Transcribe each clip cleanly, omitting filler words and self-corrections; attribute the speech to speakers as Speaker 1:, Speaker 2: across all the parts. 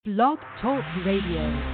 Speaker 1: Blog Talk Radio.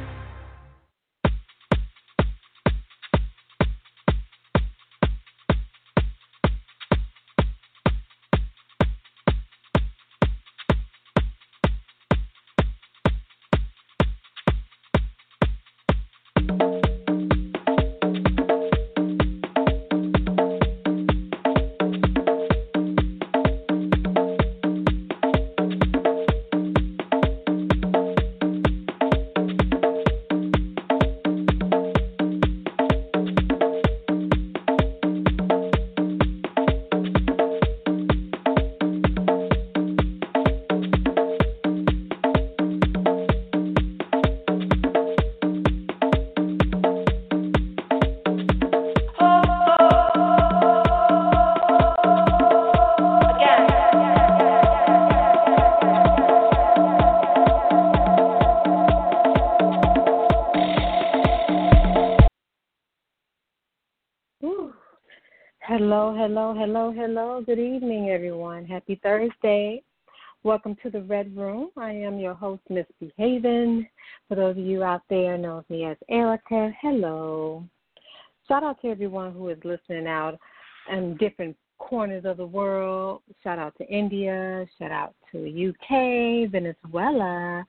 Speaker 1: Hello. Good evening, everyone. Happy Thursday. Welcome to the Red Room. I am your host, Miss Behaven. For those of you out there know me as Erica, hello. Shout out to everyone who is listening out in different corners of the world. Shout out to India. Shout out to UK, Venezuela,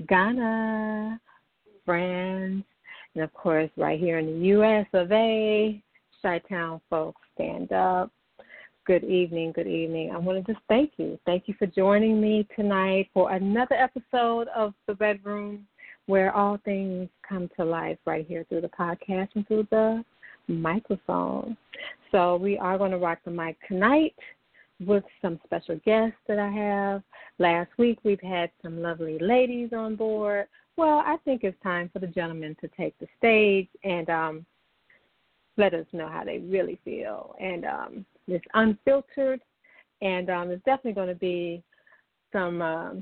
Speaker 1: Ghana, France, and, of course, right here in the U.S. of A., Chi-Town folks, stand up. Good evening. I want to just thank you. Thank you for joining me tonight for another episode of The Red Room, where all things come to life right here through the podcast and through the microphone. So we are going to rock the mic tonight with some special guests that I have. Last week we've had some lovely ladies on board. Well, I think it's time for the gentlemen to take the stage and let us know how they really feel. And it's unfiltered, and it's definitely going to be some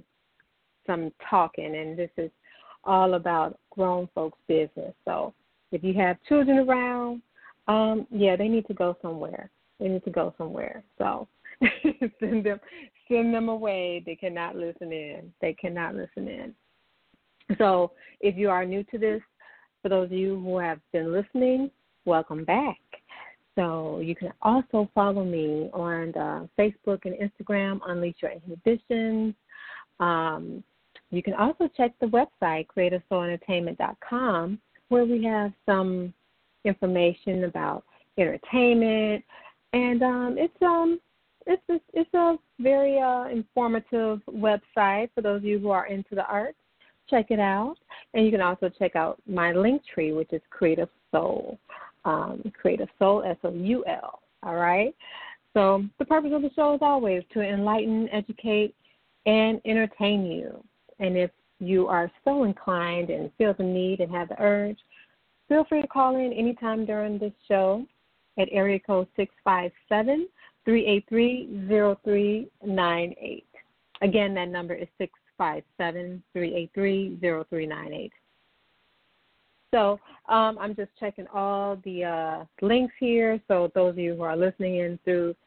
Speaker 1: talking, and this is all about grown folks' business. So if you have children around, they need to go somewhere. So send them away. They cannot listen in. So if you are new to this, for those of you who have been listening, welcome back. So you can also follow me on Facebook and Instagram, Unleash Your Inhibitions. You can also check the website, CreativeSoulEntertainment.com, where we have some information about entertainment, and it's a very informative website for those of you who are into the arts. Check it out, and you can also check out my link tree, which is Creative Soul. Creative Soul, SOUL, all right? So the purpose of the show is always to enlighten, educate, and entertain you. And if you are so inclined and feel the need and have the urge, feel free to call in anytime during this show at area code 657-383-0398. Again, that number is 657-383-0398. So I'm just checking all the links here. So those of you who are listening in through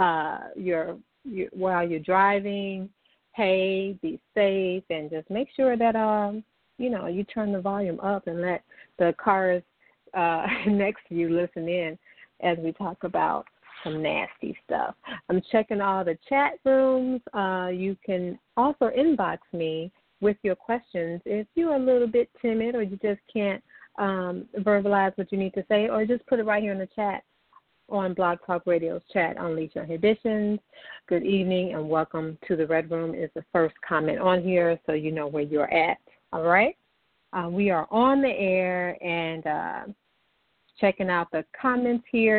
Speaker 1: while you're driving, hey, be safe, and just make sure that you turn the volume up and let the cars next to you listen in as we talk about some nasty stuff. I'm checking all the chat rooms. You can also inbox me with your questions if you're a little bit timid or you just can't verbalize what you need to say, or just put it right here in the chat on Blog Talk Radio's chat, Unleash Your Inhibitions. Good evening and welcome to the Red Room is the first comment on here, so you know where you're at. All right? We are on the air and checking out the comments here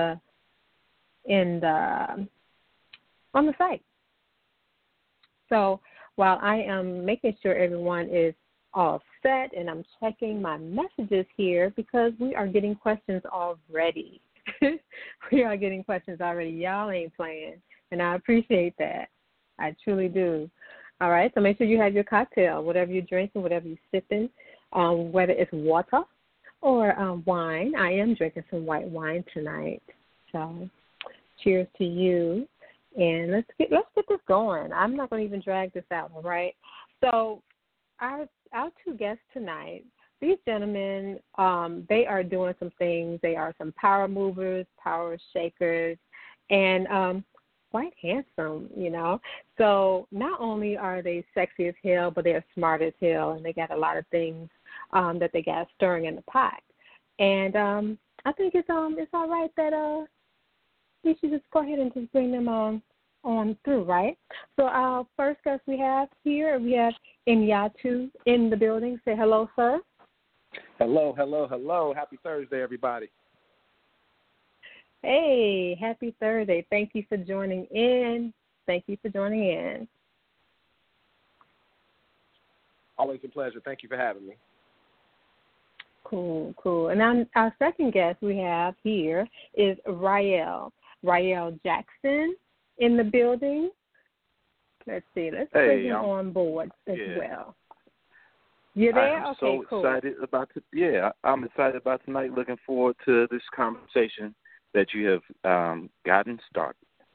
Speaker 1: on the site. So while I am making sure everyone is all set, and I'm checking my messages here because we are getting questions already. Y'all ain't playing, and I appreciate that. I truly do. All right, so make sure you have your cocktail, whatever you're drinking, whatever you're sipping, whether it's water or wine. I am drinking some white wine tonight. So cheers to you, and let's get this going. I'm not going to even drag this out, all right? So our two guests tonight, these gentlemen, they are doing some things. They are some power movers, power shakers, and quite handsome, you know. So not only are they sexy as hell, but they're smart as hell, and they got a lot of things that they got stirring in the pot. And I think it's all right that we should just go ahead and just bring them on through, right? So our first guest we have Imyatu in the building. Say hello, sir.
Speaker 2: Hello, hello, hello. Happy Thursday, everybody.
Speaker 1: Hey, happy Thursday. Thank you for joining in.
Speaker 2: Always a pleasure. Thank you for having me.
Speaker 1: Cool. And our second guest we have here is Rael Jackson in the building. Let's see. Let's bring him on board as well. You there?
Speaker 3: I'm
Speaker 1: okay,
Speaker 3: so
Speaker 1: cool.
Speaker 3: excited I'm excited about tonight. Looking forward to this conversation that you have gotten started.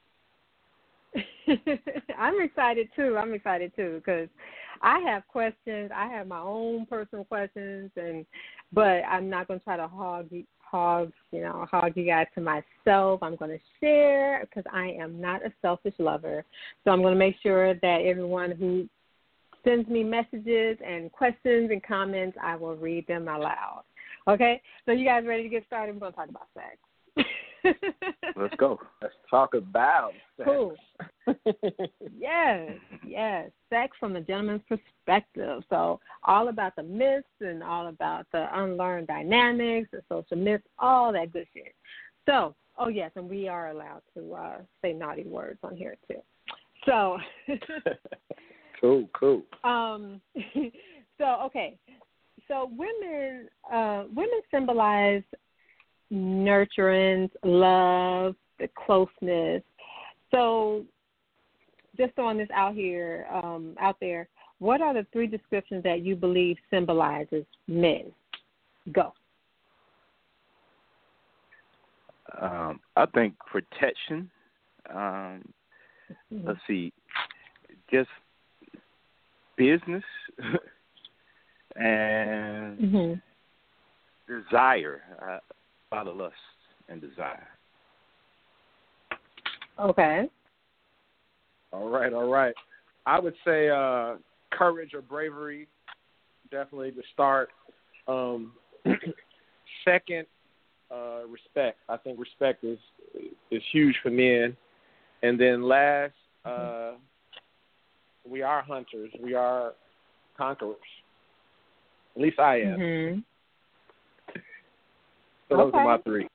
Speaker 1: I'm excited too because I have questions. I have my own personal questions, but I'm not going to try to hog you guys to myself. I'm going to share because I am not a selfish lover. So I'm going to make sure that everyone who sends me messages and questions and comments, I will read them aloud. Okay? So you guys ready to get started? We're going to talk about sex.
Speaker 3: Let's go.
Speaker 2: Let's talk about sex.
Speaker 1: Cool. Yes. Sex from a gentleman's perspective. So all about the myths and all about the unlearned dynamics, the social myths, all that good shit. So, oh yes, and we are allowed to say naughty words on here too. So
Speaker 2: Cool.
Speaker 1: Okay. So women symbolize nurturance, love, the closeness. So just throwing this out there, what are the three descriptions that you believe symbolizes men? Go.
Speaker 3: I think protection. Let's see, just business and desire, out of lust and desire.
Speaker 1: Okay.
Speaker 2: All right. I would say courage or bravery, definitely to start. Second, respect. I think respect is huge for men. And then last, we are hunters. We are conquerors. At least I am.
Speaker 1: Mm-hmm.
Speaker 2: So those are my three.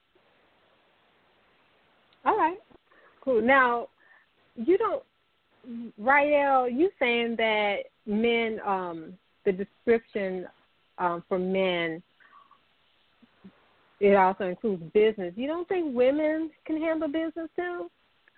Speaker 1: All right. Cool. Now, Rael, you saying that men, the description for men, it also includes business. You don't think women can handle business too?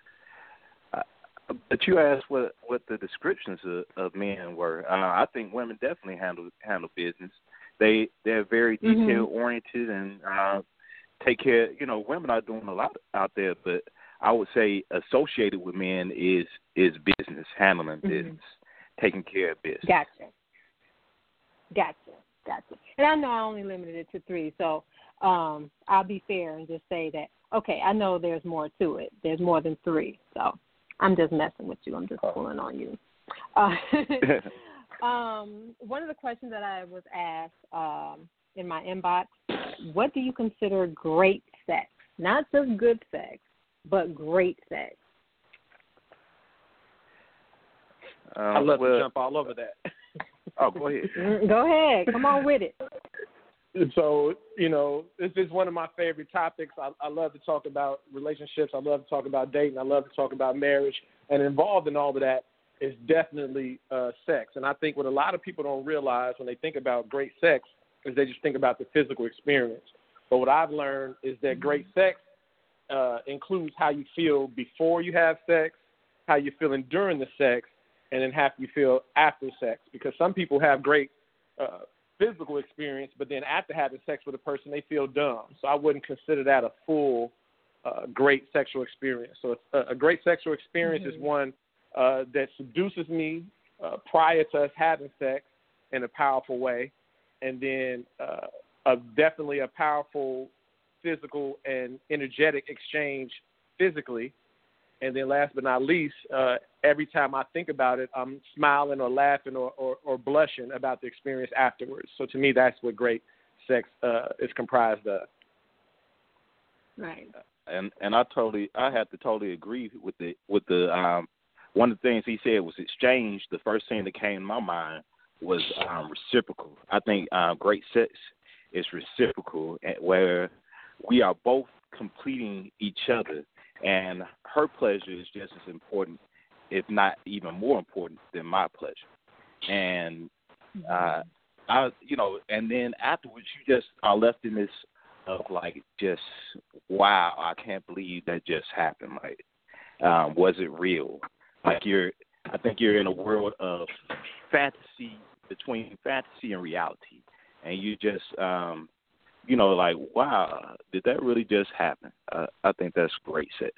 Speaker 3: But you asked what the descriptions of men were. I think women definitely handle business. They're very detail oriented and take care. Women are doing a lot out there, but I would say associated with men is business, handling business, taking care of business.
Speaker 1: Gotcha. And I know I only limited it to three, so I'll be fair and just say that, okay, I know there's more to it. There's more than three, so I'm just messing with you. I'm just pulling on you. One of the questions that I was asked in my inbox, what do you consider great sex? Not just good sex, but great sex.
Speaker 2: I'd love to jump all over that.
Speaker 3: Oh, go ahead.
Speaker 1: Go ahead. Come on with it.
Speaker 2: So, this is one of my favorite topics. I love to talk about relationships. I love to talk about dating. I love to talk about marriage. And involved in all of that is definitely sex. And I think what a lot of people don't realize when they think about great sex is they just think about the physical experience. But what I've learned is that great sex includes how you feel before you have sex, how you're feeling during the sex, and then how you feel after sex. Because some people have great physical experience, but then after having sex with a person, they feel dumb. So I wouldn't consider that a full great sexual experience. So a great sexual experience is one that seduces me prior to us having sex, in a powerful way, and then definitely a powerful physical and energetic exchange physically. And then last but not least, every time I think about it, I'm smiling or laughing or blushing about the experience afterwards. So to me, that's what great sex is comprised of.
Speaker 1: Right.
Speaker 3: And I have to totally agree with the one of the things he said was exchange. The first thing that came to my mind was reciprocal. I think great sex is reciprocal, where we are both completing each other, and her pleasure is just as important, if not even more important, than my pleasure. And and then afterwards, you just are left in this of like, just wow, I can't believe that just happened. Like, was it real? Like, I think you're in a world of fantasy, between fantasy and reality, and you just like, wow, did that really just happen? I think that's great sex.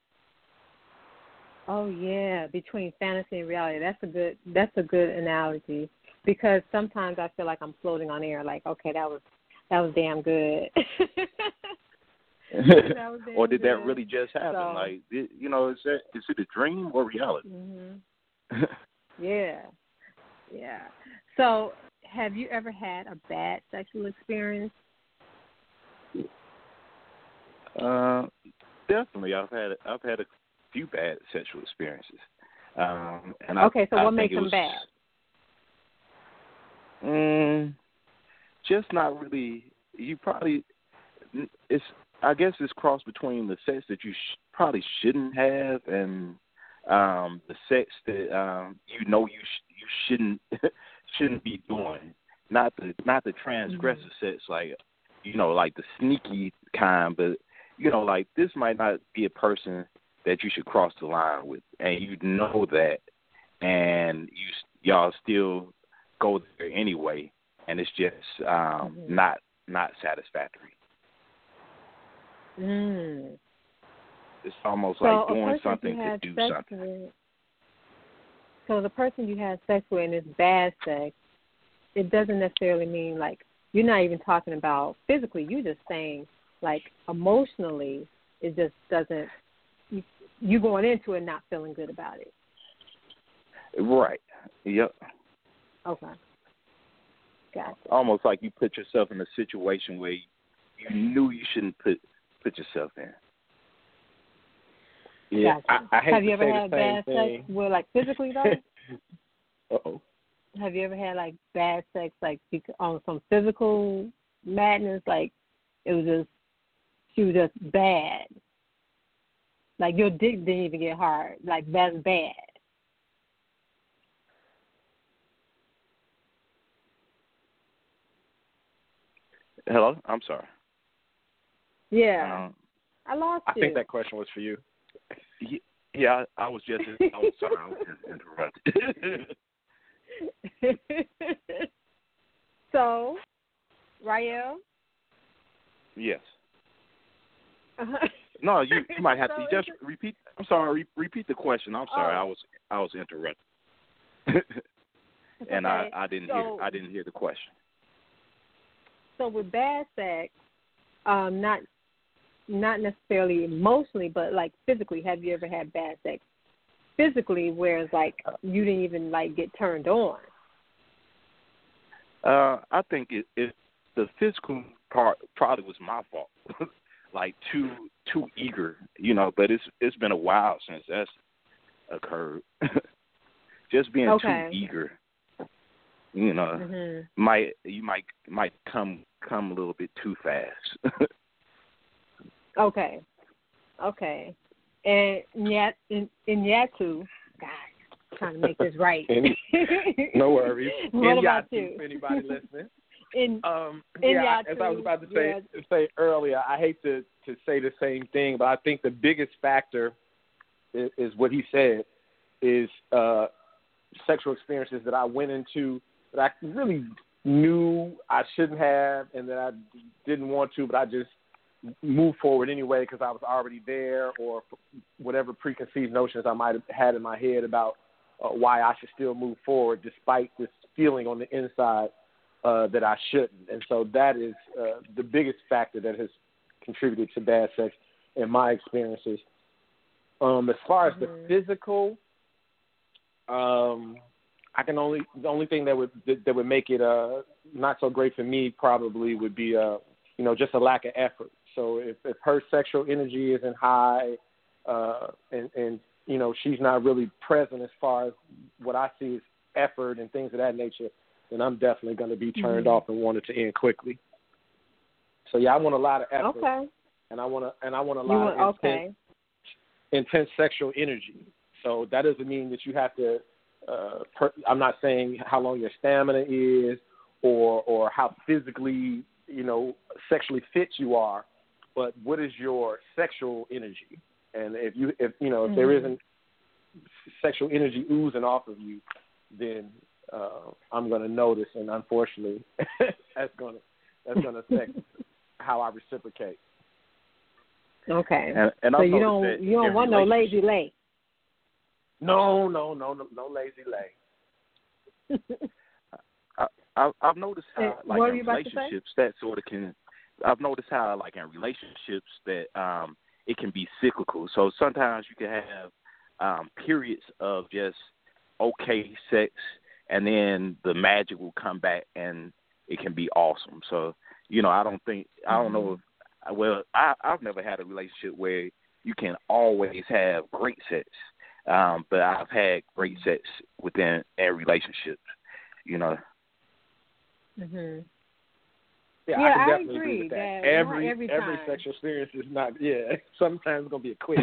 Speaker 1: Oh yeah, between fantasy and reality. That's a good analogy, because sometimes I feel like I'm floating on air. Like, okay, that was damn good.
Speaker 3: Or did that really just happen? So, like, is it a dream or reality?
Speaker 1: Mm-hmm. Yeah. So, have you ever had a bad sexual experience?
Speaker 3: Definitely. I've had a few bad sexual experiences.
Speaker 1: So what makes them bad?
Speaker 3: Just not really. I guess it's cross between the sex that you probably shouldn't have, and the sex that you shouldn't be doing. Not the transgressive sex, like like the sneaky kind, but like, this might not be a person that you should cross the line with, and you know that, and y'all still go there anyway, and it's just not satisfactory. It's almost like doing something to do something.
Speaker 1: So the person you had sex with and it's bad sex, it doesn't necessarily mean, like, you're not even talking about physically. You're just saying, like, emotionally, it just doesn't. You going into it not feeling good about it.
Speaker 3: Right. Yep.
Speaker 1: Okay. Gotcha.
Speaker 3: Almost like you put yourself in a situation where you knew you shouldn't put yourself in.
Speaker 2: Yeah.
Speaker 1: Gotcha.
Speaker 2: I hate
Speaker 1: Have you
Speaker 2: to
Speaker 1: ever
Speaker 2: say
Speaker 1: had
Speaker 2: the same
Speaker 1: bad
Speaker 2: thing.
Speaker 1: sex where, like, physically though?
Speaker 2: Uh-oh.
Speaker 1: Have you ever had, like, bad sex, like, on some physical madness, like, she was just bad? Like, your dick didn't even get hard. Like, that's bad.
Speaker 3: Hello? I'm sorry.
Speaker 1: Yeah. I lost you.
Speaker 2: I think that question was for you.
Speaker 3: Yeah, I was sorry. I was just interrupted.
Speaker 1: So, Rael?
Speaker 3: Yes. No, you might have to just repeat. I'm sorry. Repeat the question. I'm sorry. I was interrupted, and
Speaker 1: okay.
Speaker 3: I didn't hear the question.
Speaker 1: So with bad sex, not necessarily emotionally, but like physically, have you ever had bad sex physically, where it's like you didn't even like get turned on?
Speaker 3: I think it the physical part probably was my fault. Like too eager, but it's been a while since that's occurred. Just being too eager, might come a little bit too fast.
Speaker 1: Okay. And yet in Yatu, God, trying to make this right.
Speaker 2: No worries.
Speaker 1: What
Speaker 2: in
Speaker 1: about
Speaker 2: Yatu,
Speaker 1: you?
Speaker 2: for anybody listening.
Speaker 1: In
Speaker 2: Yatu,
Speaker 1: as
Speaker 2: I was about to say earlier, I hate to say the same thing, but I think the biggest factor is what he said, is sexual experiences that I went into that I really knew I shouldn't have and that I didn't want to, but I just moved forward anyway because I was already there, or whatever preconceived notions I might have had in my head about why I should still move forward despite this feeling on the inside that I shouldn't. And so that is the biggest factor that has contributed to bad sex in my experiences. As far as the physical, the only thing that would make it not so great for me probably would be just a lack of effort. So if her sexual energy isn't high, and she's not really present as far as what I see as effort and things of that nature, then I'm definitely going to be turned off and want it to end quickly. So yeah, I want a lot of effort, and I want a lot of intense sexual energy. So that doesn't mean that you have to. I'm not saying how long your stamina is or how physically, sexually fit you are, but what is your sexual energy? And if there isn't sexual energy oozing off of you, then I'm going to notice, and unfortunately, that's going to affect how I reciprocate.
Speaker 1: Okay.
Speaker 3: And
Speaker 1: so you don't want no lazy lay.
Speaker 2: No lazy lay.
Speaker 3: I've noticed how, like, in relationships, that sort of can. I've noticed how, like, in relationships, that it can be cyclical. So sometimes you can have periods of just okay sex, and then the magic will come back, and it can be awesome. So, I don't know if. Well, I've never had a relationship where you can always have great sex. But I've had great sex within a relationship,
Speaker 1: Yeah,
Speaker 2: Yeah, I can definitely
Speaker 1: agree
Speaker 2: with that.
Speaker 1: Every
Speaker 2: sexual experience is not. Yeah, sometimes it's gonna be a quick.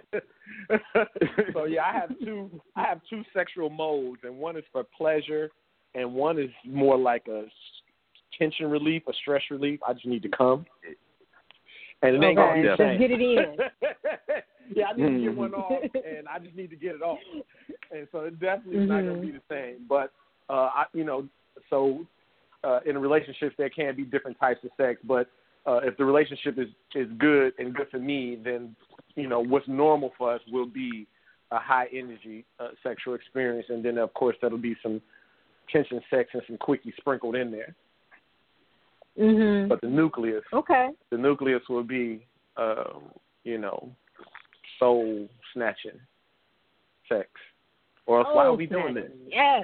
Speaker 2: So yeah, I have two sexual modes, and one is for pleasure, and one is more like a tension relief, a stress relief. I just need to come. And it ain't gonna be the same.
Speaker 1: Just get it in.
Speaker 2: Yeah, I need to get one off, and I just need to get it off. And so it definitely is not gonna be the same. But in relationships there can be different types of sex. But if the relationship is good and good for me, then what's normal for us will be a high energy sexual experience, and then of course that'll be some tension sex and some quickie sprinkled in there. But the nucleus, will be, soul snatching sex. Or else why are we doing this?
Speaker 1: Yes.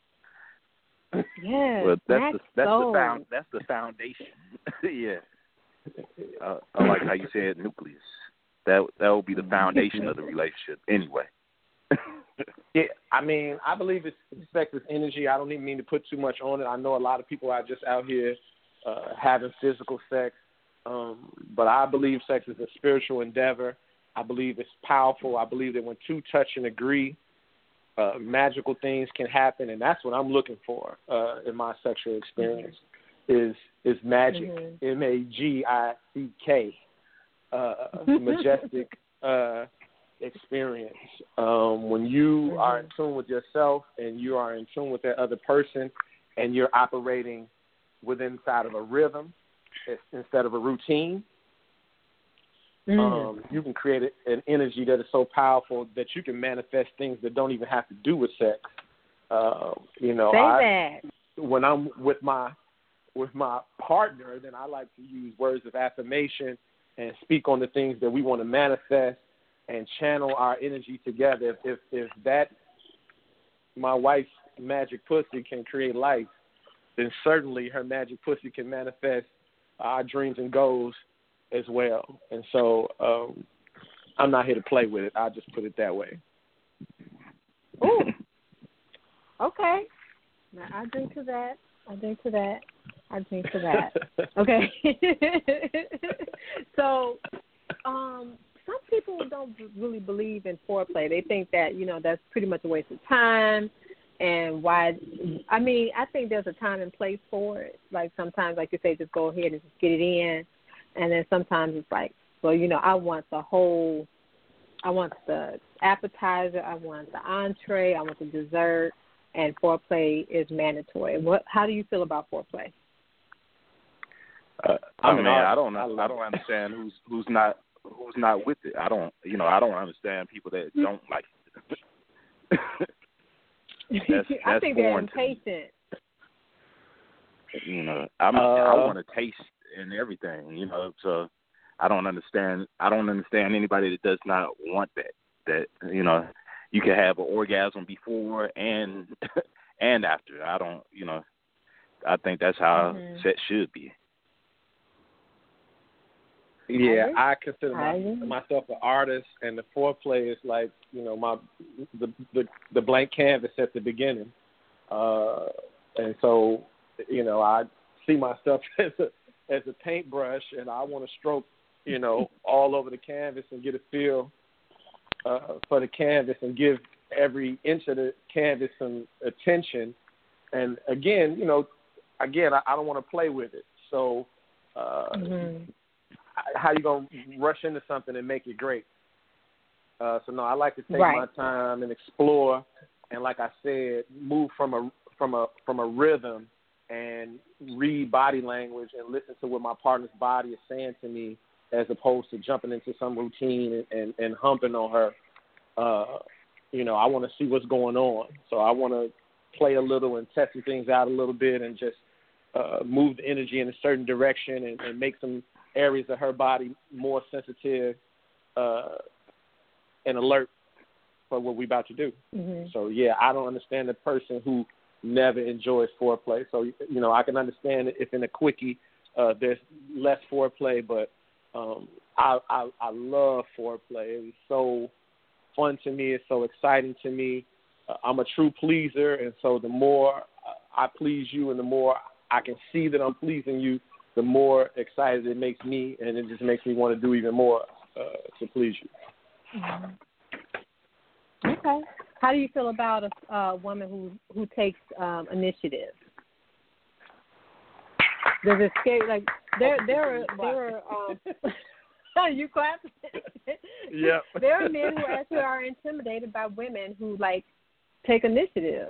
Speaker 1: Yes.
Speaker 3: Well, that's the foundation. Yeah. I like how you said nucleus. That will be the foundation of the relationship anyway.
Speaker 2: Yeah, I mean, I believe sex is energy. I don't even mean to put too much on it. I know a lot of people are just out here having physical sex, but I believe sex is a spiritual endeavor. I believe it's powerful. I believe that when two touch and agree, magical things can happen, and that's what I'm looking for in my sexual experience is magic, MAGICK, majestic experience. When you are in tune with yourself and you are in tune with that other person, and you're operating within inside of a rhythm instead of a routine, you can create an energy that is so powerful that you can manifest things that don't even have to do with sex. When I'm with my partner, then I like to use words of affirmation and speak on the things that we want to manifest and channel our energy together. If that my wife's magic pussy can create life, then certainly her magic pussy can manifest our dreams and goals as well. And so I'm not here to play with it. I'll just put it that way.
Speaker 1: Ooh. Okay. Now, I drink to that. Okay. So, some people don't really believe in foreplay. They think that, that's pretty much a waste of time. And I think there's a time and place for it. Like sometimes, like you say, just go ahead and just get it in. And then sometimes it's like, well, I want the appetizer, I want the entree, I want the dessert, and foreplay is mandatory. How do you feel about foreplay?
Speaker 3: I don't understand who's not with it. I don't understand people that don't like it. That's
Speaker 1: I think they're impatient.
Speaker 3: You know, I want to taste and everything. You know, so I don't understand anybody that does not want that. That, you know, you can have an orgasm before and and after. I don't. You know, I think that's how sex should be.
Speaker 2: Yeah, I consider myself an artist, and the foreplay is like, you know, the blank canvas at the beginning, and so, you know, I see myself as a paintbrush, and I want to stroke, you know, all over the canvas and get a feel for the canvas and give every inch of the canvas some attention. And again, you know, I don't want to play with it, so. How you gonna rush into something and make it great? So no, I like to take my time and explore, and like I said, move from a rhythm and read body language and listen to what my partner's body is saying to me, as opposed to jumping into some routine and humping on her. You know, I want to see what's going on, so I want to play a little and test some things out a little bit and just move the energy in a certain direction and make some areas of her body more sensitive and alert for what we're about to do. So, yeah, I don't understand the person who never enjoys foreplay. So, you know, I can understand if in a quickie there's less foreplay, but I love foreplay. It was so fun to me. It's so exciting to me. I'm a true pleaser, and so the more I please you and the more I can see that I'm pleasing you, the more excited it makes me, and it just makes me want to do even more to please you.
Speaker 1: Okay. How do you feel about a woman who takes initiative? Does it scare, like, there are you clapping?
Speaker 2: Yeah.
Speaker 1: There are men who actually are intimidated by women who, like, take initiative.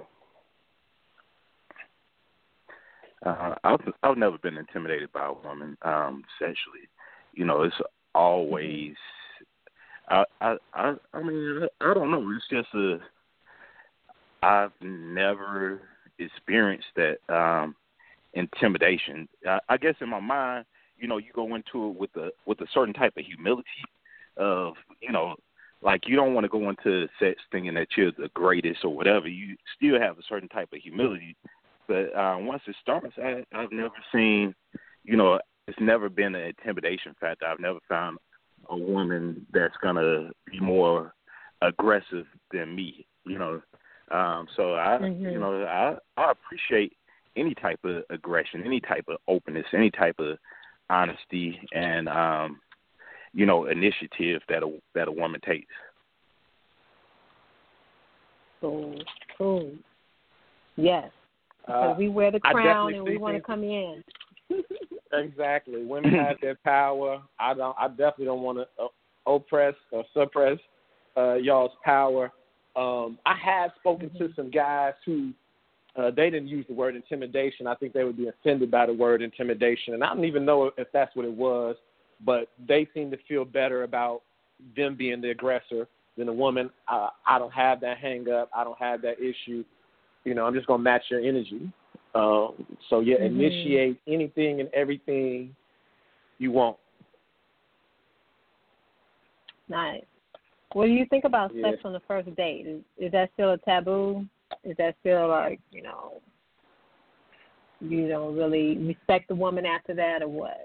Speaker 3: I've never been intimidated by a woman sexually. You know, it's always. I mean, I don't know. It's just I've never experienced that intimidation. I guess in my mind, you know, you go into it with a certain type of humility of, you know, like you don't want to go into sex thinking that you're the greatest or whatever. You still have a certain type of humility. But once it starts, I've never seen, you know, it's never been an intimidation factor. I've never found a woman that's going to be more aggressive than me, you know. So you know, I appreciate any type of aggression, any type of openness, any type of honesty and, you know, initiative that a woman takes.
Speaker 1: Cool. Yes. Because we wear the crown and we want to come in.
Speaker 2: Exactly. Women have their power. I definitely don't want to oppress or suppress y'all's power. I have spoken to some guys who they didn't use the word intimidation. I think they would be offended by the word intimidation, and I don't even know if that's what it was. But they seem to feel better about them being the aggressor than a woman. I don't have that hang up. I don't have that issue. You know, I'm just going to match your energy. So, yeah, initiate anything and everything you want.
Speaker 1: Nice. What do you think about sex on the first date? Is that still a taboo? Is that still like, you know, you don't really respect the woman after that or what?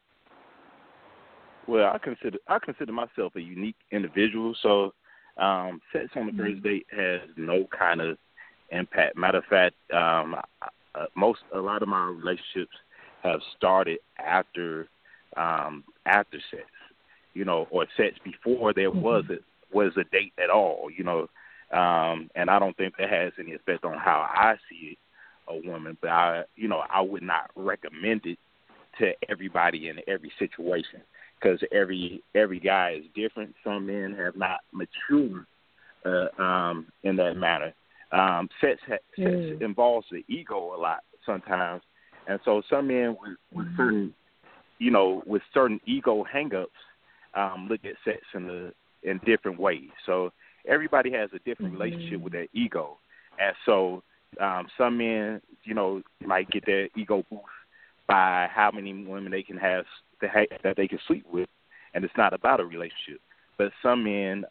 Speaker 3: Well, I consider myself a unique individual, so sex on the first date has no kind of impact. Matter of fact, a lot of my relationships have started after sex, you know, or sex before there was a date at all, you know, and I don't think that has any effect on how I see a woman, but I would not recommend it to everybody in every situation because every guy is different. Some men have not matured in that manner. Sex involves the ego a lot sometimes, and so some men with certain, you know, with certain ego hangups, look at sex in different ways. So everybody has a different relationship with their ego, and so some men, might get their ego boost by how many women they can have that they can sleep with, and it's not about a relationship. But some men,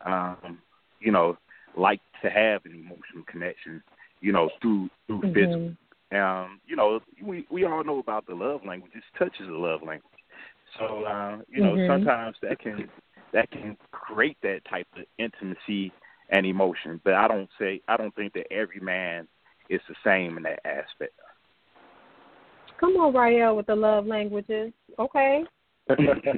Speaker 3: like to have an emotional connection, through physical. We all know about the love languages. Touch is a love language. So sometimes that can create that type of intimacy and emotion. But I don't think that every man is the same in that aspect.
Speaker 1: Come on, Rael, with the love languages. Okay.
Speaker 2: I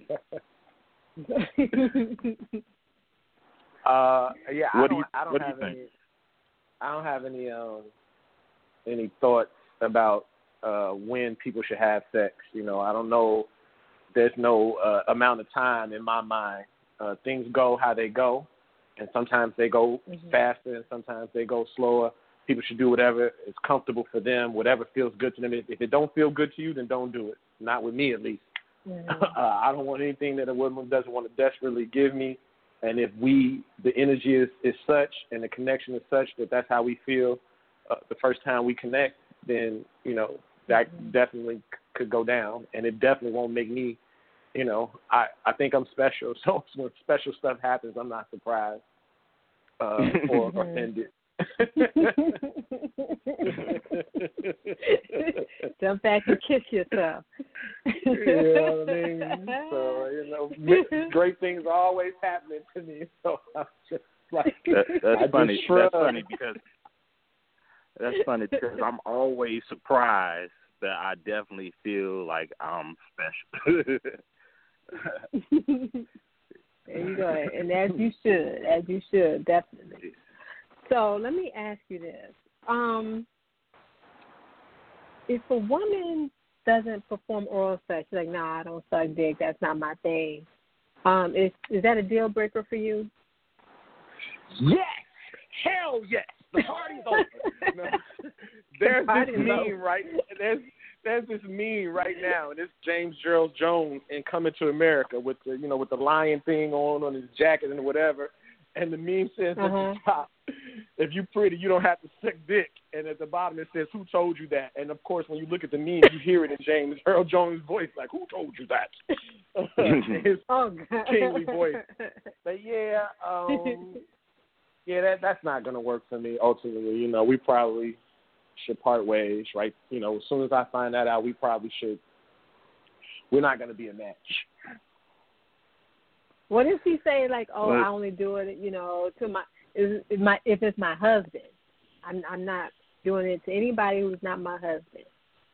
Speaker 2: don't have any thoughts about when people should have sex. I don't know. There's no amount of time in my mind. Things go how they go, and sometimes they go faster, and sometimes they go slower. People should do whatever is comfortable for them, whatever feels good to them. If it don't feel good to you, then don't do it. Not with me, at least. I don't want anything that a woman doesn't want to desperately give me. And if the energy is such and the connection is such that that's how we feel the first time we connect, then, that definitely could go down. And it definitely won't make me, I think I'm special. So when special stuff happens, I'm not surprised or offended.
Speaker 1: Jump back and kiss yourself.
Speaker 2: You know what I mean? So, great things are always happening to me. So I'm just like,
Speaker 3: that's funny. That's funny because I'm always surprised that I definitely feel like I'm special.
Speaker 1: There you go, and as you should, definitely. So let me ask you this. If a woman doesn't perform oral sex, she's like, nah, I don't suck dick, that's not my thing. Is that a deal breaker for you?
Speaker 2: Yes! Hell yes! The party's over. No. There's this meme right now, and it's James Earl Jones in Coming to America with the lion thing on his jacket and whatever. And the meme says at the top, if you're pretty, you don't have to suck dick. And at the bottom it says, who told you that? And, of course, when you look at the meme, you hear it in James Earl Jones' voice, like, who told you that? His kingly voice. But, that's not going to work for me ultimately. We probably should part ways, right? As soon as I find that out, we're not going to be a match.
Speaker 1: What if he say like, I only do it, to if it's my husband. I'm not doing it to anybody who's not my husband.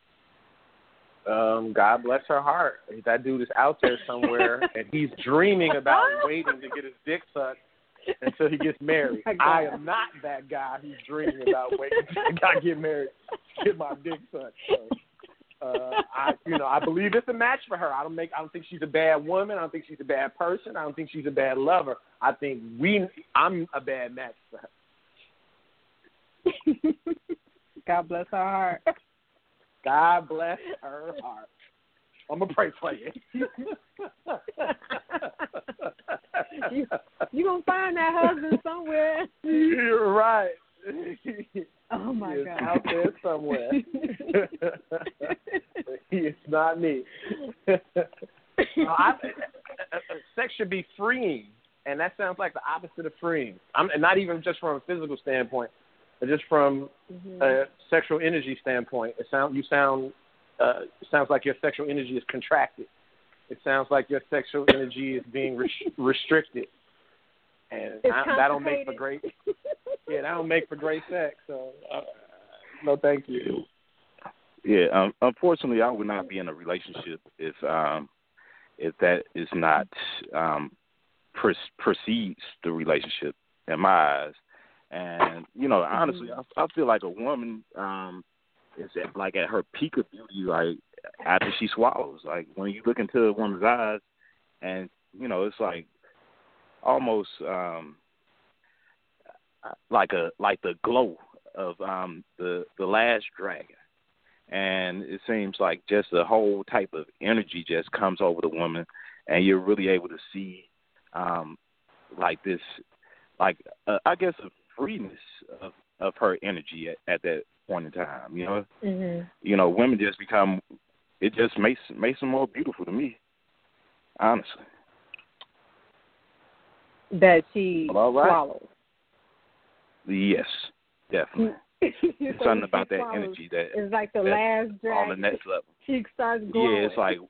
Speaker 2: God bless her heart. That dude is out there somewhere, and he's dreaming about waiting to get his dick sucked until he gets married. I am not that guy who's dreaming about waiting until I get married to get my dick sucked. So. I believe it's a match for her. I don't think she's a bad woman. I don't think she's a bad person. I don't think she's a bad lover. I think I'm a bad match for her.
Speaker 1: God bless her heart.
Speaker 2: God bless her heart. I'm gonna pray for you.
Speaker 1: You gonna find that husband somewhere.
Speaker 2: You're right.
Speaker 1: Oh my
Speaker 2: he is
Speaker 1: God!
Speaker 2: Out there somewhere. It's not me. Sex should be freeing, and that sounds like the opposite of freeing. And not even just from a physical standpoint, but just from a sexual energy standpoint. It sounds like your sexual energy is contracted. It sounds like your sexual energy is being restricted, and that don't make for great. Yeah, that don't make for great sex. So, no, thank you.
Speaker 3: Yeah, unfortunately, I would not be in a relationship if that is not precedes the relationship in my eyes. And honestly, I feel like a woman is at her peak of beauty, like after she swallows. Like when you look into a woman's eyes, and it's like almost like the glow of the last dragon. And it seems like just the whole type of energy just comes over the woman, and you're really able to see like this, like I guess a freeness of her energy at point in time. You know,
Speaker 1: Mm-hmm.
Speaker 3: Women just become. It just makes them more beautiful to me, honestly.
Speaker 1: That she
Speaker 3: Well, all right.
Speaker 1: swallows.
Speaker 3: Yes, definitely. There's something about that energy that
Speaker 1: it's like the
Speaker 3: that's
Speaker 1: last dragon.
Speaker 3: on the next level.
Speaker 1: She starts glowing.
Speaker 3: Yeah, it's like,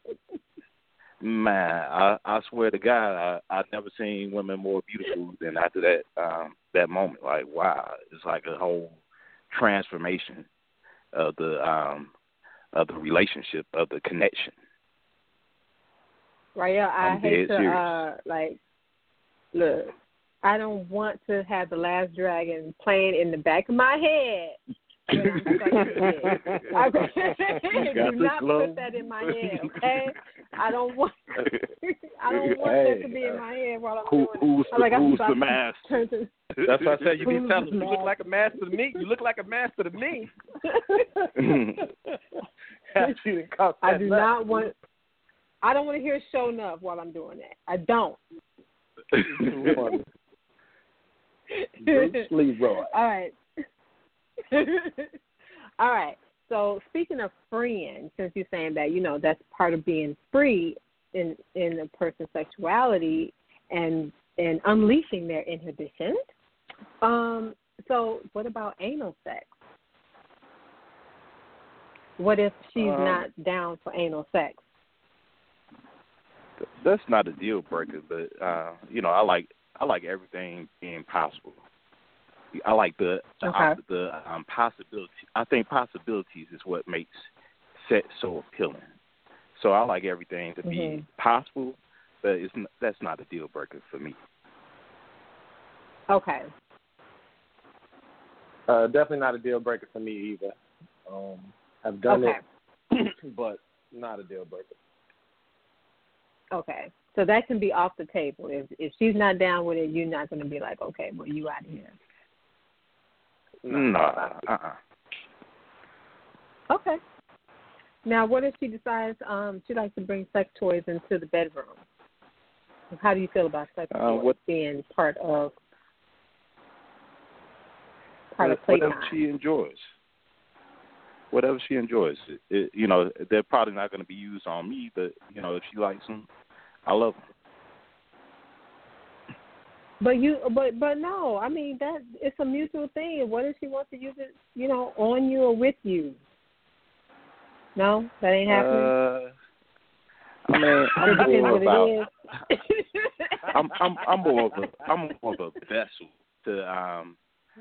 Speaker 3: man, I swear to God, I never seen women more beautiful than after that moment. Like, wow, it's like a whole transformation of the relationship, of the connection.
Speaker 1: Right, yeah, I
Speaker 3: I'm
Speaker 1: hate
Speaker 3: dead
Speaker 1: to look, I don't want to have the last dragon playing in the back of my head when I'm stuck in bed. Do not put that in my head, okay? I don't want that to be in my head while I'm doing it.
Speaker 3: Who's the master?
Speaker 2: That's what I said. You be telling them, you look like a master to me. You look like a master to me.
Speaker 1: I don't want to hear show enough while I'm doing that. I don't.
Speaker 2: Bruce Leroy.
Speaker 1: All right. All right. So speaking of freeing, since you're saying that, that's part of being free in a person's sexuality and unleashing their inhibitions. So what about anal sex? What if she's not down for anal sex?
Speaker 3: That's not a deal breaker, but I like everything being possible. I like the possibility. I think possibilities is what makes sex so appealing. So I like everything to be possible, but that's not a deal breaker for me.
Speaker 1: Okay.
Speaker 2: Definitely not a deal breaker for me either. I've done it, but not a deal breaker.
Speaker 1: Okay. So that can be off the table. If she's not down with it, you're not going to be like, okay, well, you out of here.
Speaker 3: No.
Speaker 1: Okay. Now, what if she decides she likes to bring sex toys into the bedroom? How do you feel about sex toys being part of playtime?
Speaker 3: Whatever she enjoys. Whatever she enjoys. They're probably not going to be used on me, but, if she likes them, I love them.
Speaker 1: But no, I mean that it's a mutual thing. What if she wants to use it, on you or with you? No, that ain't happening.
Speaker 3: I mean, I'm more about. I'm more of a vessel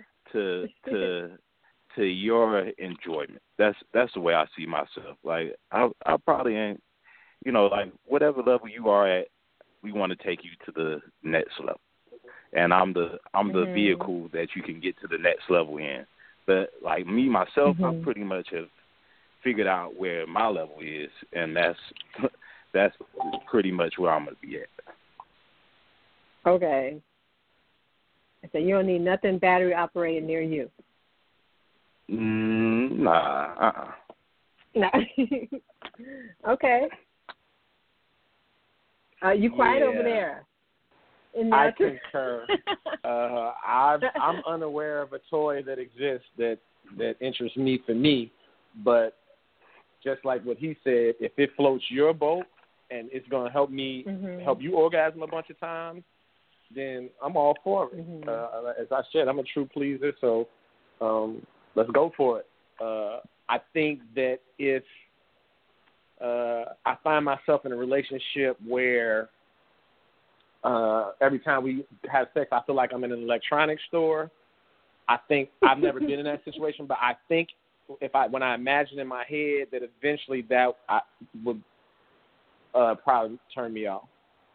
Speaker 3: to your enjoyment. That's the way I see myself. Like I probably ain't, like whatever level you are at, we want to take you to the next level. And I'm the vehicle that you can get to the next level in. But like me myself, I pretty much have figured out where my level is, and that's pretty much where I'm gonna be at.
Speaker 1: Okay. So you don't need nothing battery operated near you.
Speaker 3: Nah.
Speaker 1: Nah. Okay. You quiet over there.
Speaker 2: I concur. I'm unaware of a toy that exists that interests me for me, but just like what he said, if it floats your boat and it's going to help me help you orgasm a bunch of times, then I'm all for it. As I said, I'm a true pleaser, so let's go for it. I think that if I find myself in a relationship where every time we have sex, I feel like I'm in an electronics store. I think I've never been in that situation, but I think when I imagine in my head that eventually that would probably turn me off.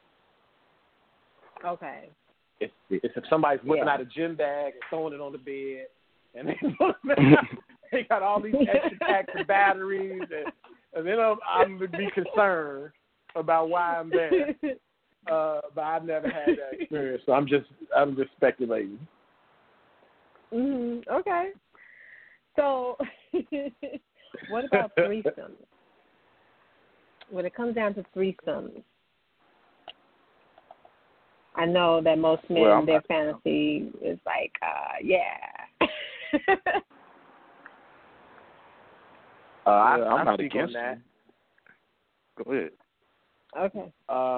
Speaker 1: Okay.
Speaker 2: If somebody's whipping out a gym bag and throwing it on the bed, and they got all these extra packs of batteries, and then I'm gonna be concerned about why I'm there. But I've never had that experience, so I'm just speculating.
Speaker 1: Okay. So, what about threesomes? When it comes down to threesomes, I know that most men, their fantasy is like, yeah.
Speaker 3: I'm not against
Speaker 2: that.
Speaker 3: Go ahead.
Speaker 1: Okay.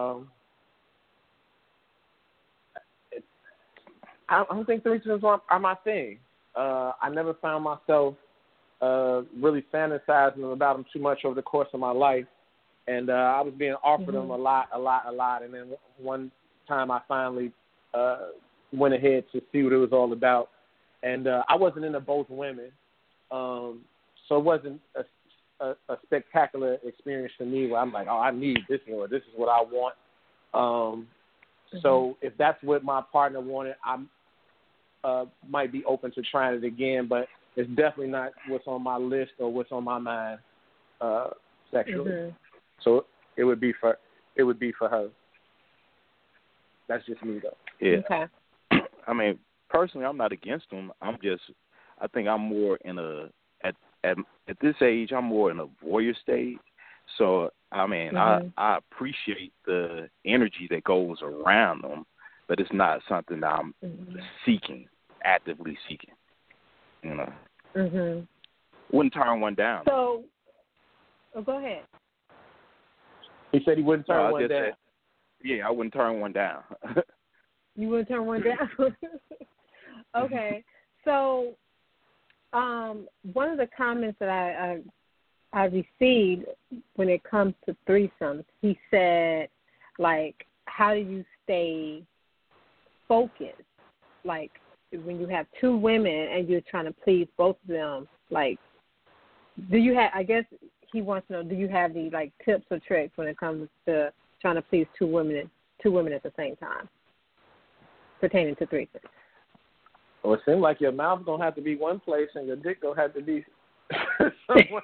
Speaker 2: I don't think threesomes are my thing. I never found myself really fantasizing about them too much over the course of my life, and I was being offered them a lot, and then one time I finally went ahead to see what it was all about, and I wasn't into both women, so it wasn't a spectacular experience for me where I'm like, oh, I need this or this is what I want. So if that's what my partner wanted, I might be open to trying it again, but it's definitely not what's on my list or what's on my mind sexually. So it would be for her. That's just me though.
Speaker 3: Yeah.
Speaker 1: Okay.
Speaker 3: I mean, personally, I'm not against them. I think I'm more in at this age, I'm more in a voyeur stage. So, I mean, I appreciate the energy that goes around them, but it's not something that I'm actively seeking. You know. Wouldn't turn one down.
Speaker 1: So, go ahead.
Speaker 2: He said he wouldn't turn one down.
Speaker 3: I wouldn't turn one down.
Speaker 1: You wouldn't turn one down? Okay. So, one of the comments that I received when it comes to threesomes, he said, like, how do you stay focused? Like, when you have two women and you're trying to please both of them, like, do you have, I guess he wants to know, do you have any, like, tips or tricks when it comes to trying to please two women at the same time, pertaining to threesomes?
Speaker 2: Well, it seems like your mouth's going to have to be one place and your dick going to have to be somewhere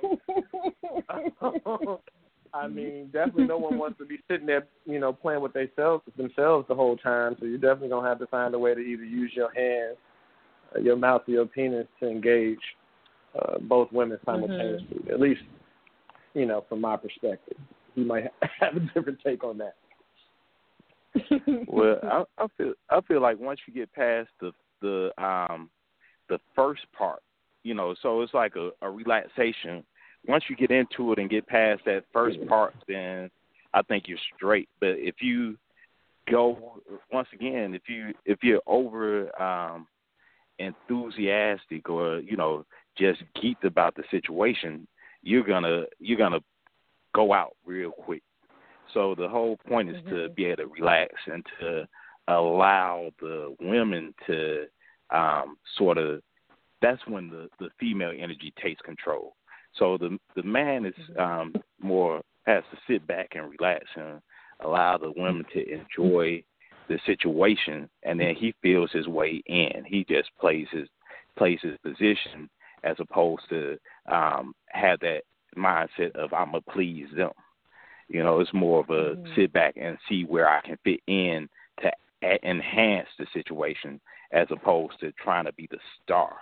Speaker 2: else. I mean, definitely no one wants to be sitting there, playing with themselves the whole time. So you're definitely going to have to find a way to either use your hands, your mouth, or your penis to engage both women simultaneously. At least, from my perspective. You might have a different take on that.
Speaker 3: Well, I feel like once you get past the first part, so it's like a relaxation. Once you get into it and get past that first part, then I think you're straight. But if you go, once again, if you're over enthusiastic or just geeked about the situation, you're gonna go out real quick. So the whole point is to be able to relax and to allow the women to sort of, that's when the female energy takes control. So the man is more has to sit back and relax and allow the women to enjoy the situation, and then he feels his way in. He just plays his position as opposed to have that mindset of I'm gonna please them. It's more of a sit back and see where I can fit in to enhance the situation as opposed to trying to be the star.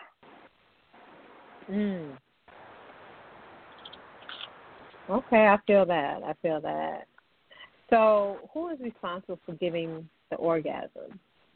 Speaker 1: Okay, I feel that. So, who is responsible for giving the orgasm?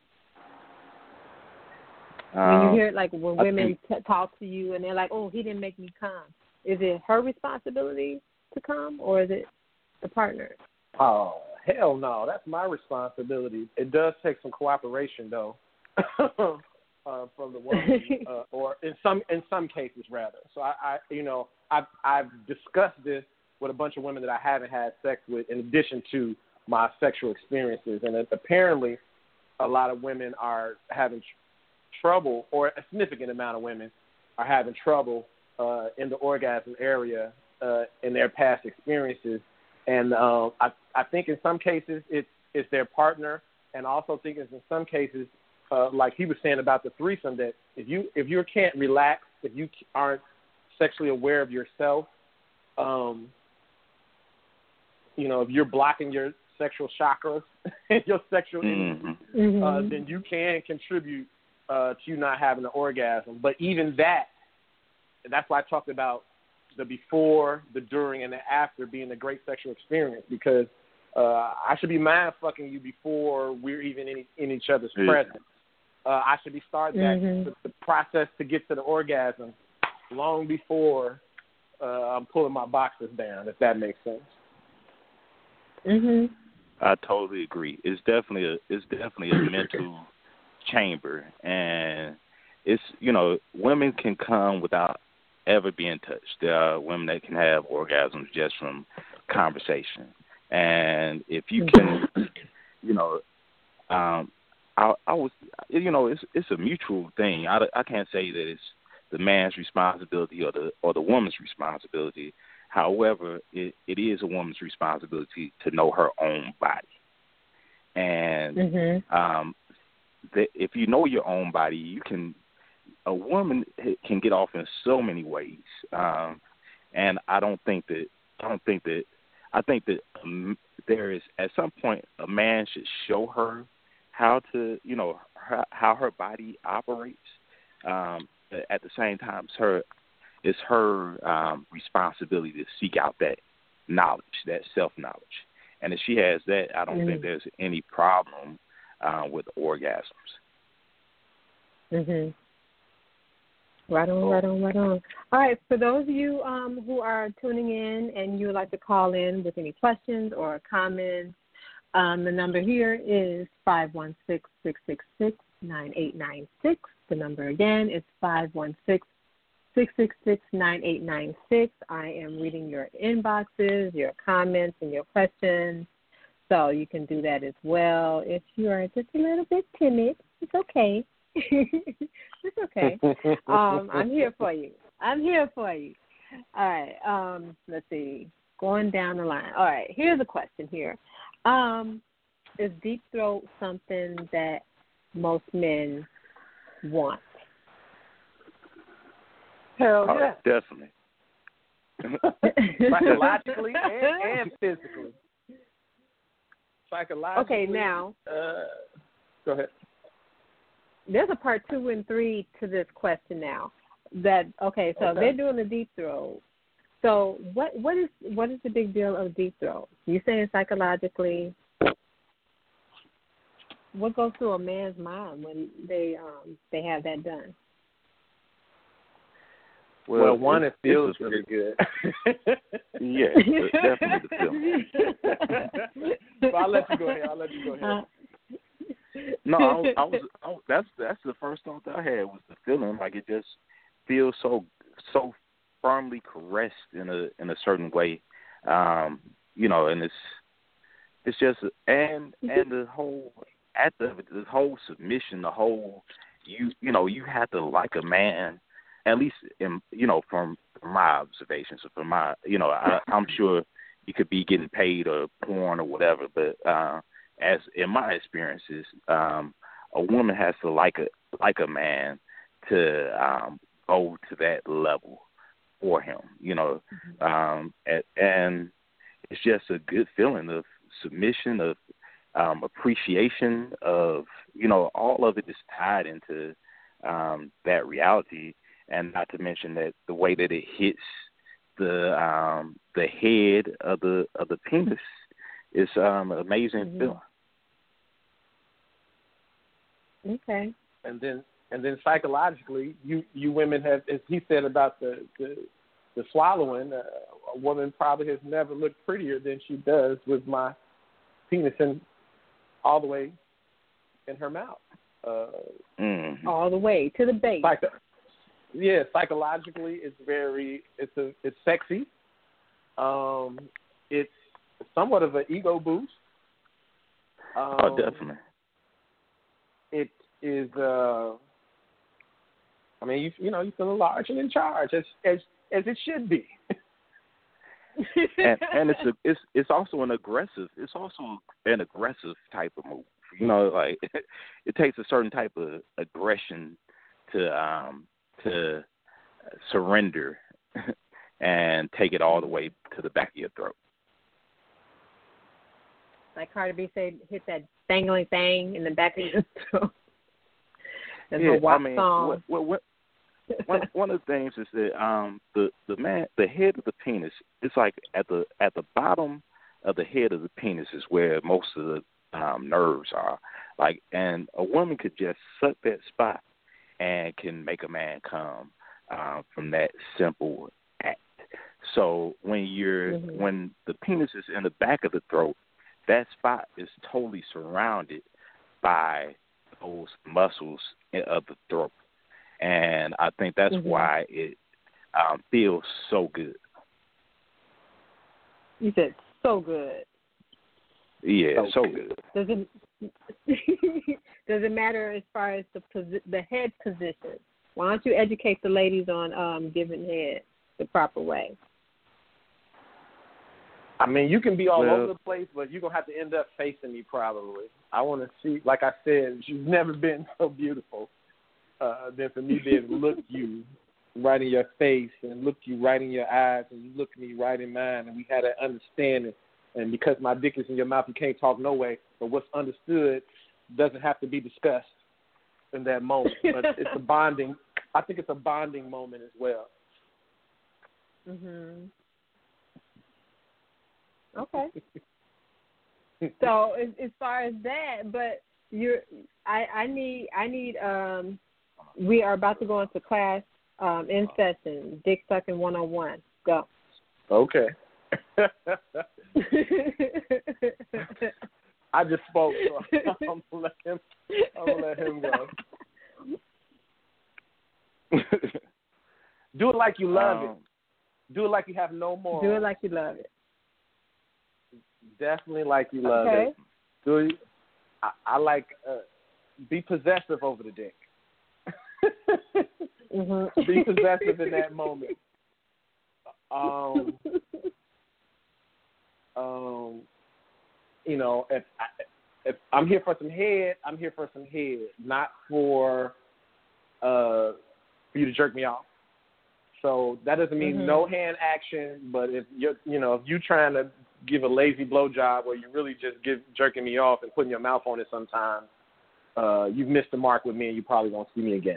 Speaker 1: When you hear it, like when women talk to you and they're like, "Oh, he didn't make me come," is it her responsibility to come, or is it the partner?
Speaker 2: Oh, hell no, that's my responsibility. It does take some cooperation though, from the woman, or in some cases rather. So I've discussed this with a bunch of women that I haven't had sex with, in addition to my sexual experiences, and apparently, a lot of women are having trouble, or a significant amount of women are having trouble in the orgasm area in their past experiences. And I think in some cases it's their partner, and I also think it's in some cases, like he was saying about the threesome, that if you can't relax, if you aren't sexually aware of yourself, if you're blocking your sexual chakras and your sexual energy, then you can contribute to you not having an orgasm. But even that's why I talked about the before, the during, and the after being a great sexual experience, because I should be mind fucking you before we're even in each other's presence. I should be starting the process to get to the orgasm long before I'm pulling my boxes down, if that makes sense.
Speaker 1: Mhm.
Speaker 3: I totally agree. It's definitely a mental chamber, and it's women can come without ever being touched. There are women that can have orgasms just from conversation, and if you can, I was, it's a mutual thing. I can't say that it's the man's responsibility or the woman's responsibility. However, it is a woman's responsibility to know her own body. And if you know your own body, a woman can get off in so many ways. And I think that there is, at some point, a man should show her how to, how her body operates. At the same time, it's her responsibility to seek out that knowledge, that self-knowledge. And if she has that, I don't think there's any problem with orgasms.
Speaker 1: Mhm. Right on. All right, for those of you who are tuning in and you would like to call in with any questions or comments, the number here is 516-666-9896. The number again is 516-666-9896. I am reading your inboxes, your comments, and your questions, so you can do that as well. If you are just a little bit timid, it's okay. It's okay. I'm here for you. All right. Let's see. Going down the line. All right. Here's a question here. Is deep throat something that most men want?
Speaker 2: Hell yeah.
Speaker 3: Definitely.
Speaker 2: Psychologically and physically. Psychologically.
Speaker 1: Okay, now.
Speaker 2: Go ahead.
Speaker 1: There's a part 2 and 3 to this question now. They're doing the deep throat. So what is the big deal of deep throat? You saying psychologically? What goes through a man's mind when they have that done?
Speaker 2: Well, one, it feels really good.
Speaker 3: Yeah, definitely the feeling.
Speaker 2: But I'll let you go ahead.
Speaker 3: No, that's the first thought that I had was the feeling, like it just feels so firmly caressed in a certain way, and it's just and the whole act of it, the whole submission, the whole you have to like a man, at least from my observations or from my I'm sure you could be getting paid or porn or whatever, but as in my experiences, a woman has to like a man to go to that level for him, and it's just a good feeling of submission, of appreciation, of all of it is tied into that reality, and not to mention that the way that it hits the head of the penis is amazing feeling.
Speaker 1: Okay.
Speaker 2: And then psychologically, you women have, as he said about the swallowing, a woman probably has never looked prettier than she does with my penis all the way in her mouth.
Speaker 1: All the way to the base.
Speaker 2: Psychologically, it's sexy. It's somewhat of an ego boost.
Speaker 3: Definitely.
Speaker 2: It is. You feel large and in charge as it should be.
Speaker 3: and it's also an aggressive. It's also an aggressive type of move. Like it takes a certain type of aggression to surrender and take it all the way to the back of your throat.
Speaker 1: Like Cardi B said, hit that dangling thing in the back of your throat. That's a song.
Speaker 3: One of the things is that the head of the penis, it's like at the bottom of the head of the penis is where most of the nerves are. Like, and a woman could just suck that spot and can make a man come from that simple act. So when the penis is in the back of the throat, that spot is totally surrounded by those muscles of the throat, and I think that's why it feels so good.
Speaker 1: You said so good.
Speaker 3: Yeah, so good.
Speaker 1: Does it matter as far as the head position? Why don't you educate the ladies on giving head the proper way?
Speaker 2: I mean, you can be all over the place, but you're going to have to end up facing me probably. I want to see, like I said, she's never been so beautiful than for me to be able to look you right in your face and look you right in your eyes and you look me right in mine, and we had that understanding. And because my dick is in your mouth, you can't talk no way. But what's understood doesn't have to be discussed in that moment. But it's a bonding. I think it's a bonding moment as well.
Speaker 1: Mhm. Okay. So as far as that, but I need we are about to go into class in session, Dick Sucking 101. Go.
Speaker 2: Okay. I just spoke, so I'm gonna let him go. Do it like you love it. Do it like you have no more.
Speaker 1: Do it like you love it.
Speaker 2: Definitely like you love it. Do you? I like be possessive over the dick. Be possessive in that moment. You know, if I'm here for some head, I'm here for some head, not for you to jerk me off. So that doesn't mean no hand action, but if you're trying to give a lazy blowjob where you really just jerking me off and putting your mouth on it sometimes, you've missed the mark with me and you probably won't see me again.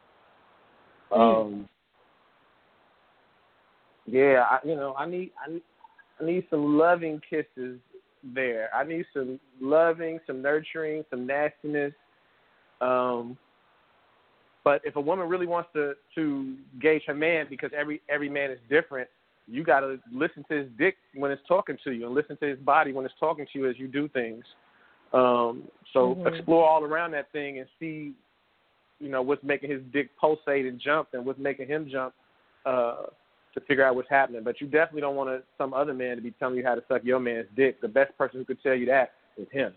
Speaker 2: Yeah, I need some loving kisses there. I need some loving, some nurturing, some nastiness. But if a woman really wants to gauge her man, because every man is different, you got to listen to his dick when it's talking to you and listen to his body when it's talking to you as you do things. Explore all around that thing and see, what's making his dick pulsate and jump and what's making him jump to figure out what's happening. But you definitely don't want some other man to be telling you how to suck your man's dick. The best person who could tell you that is him.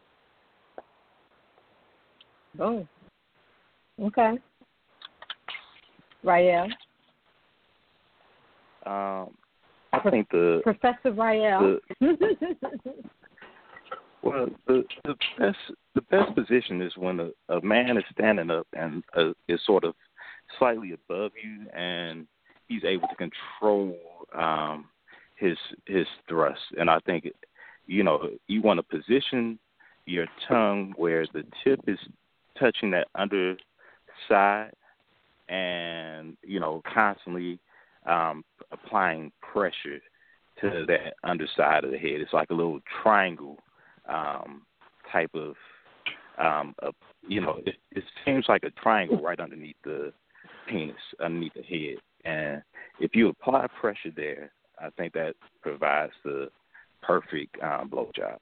Speaker 1: Oh. Okay. Rael.
Speaker 3: I think
Speaker 1: Professor Rael.
Speaker 3: The best position is when a man is standing up and is sort of slightly above you, and he's able to control his thrust. And I think you want to position your tongue where the tip is touching that underside, and constantly applying pressure to that underside of the head. It's like a little triangle type of it seems like a triangle right underneath the penis, underneath the head. And if you apply pressure there, I think that provides the perfect blowjob.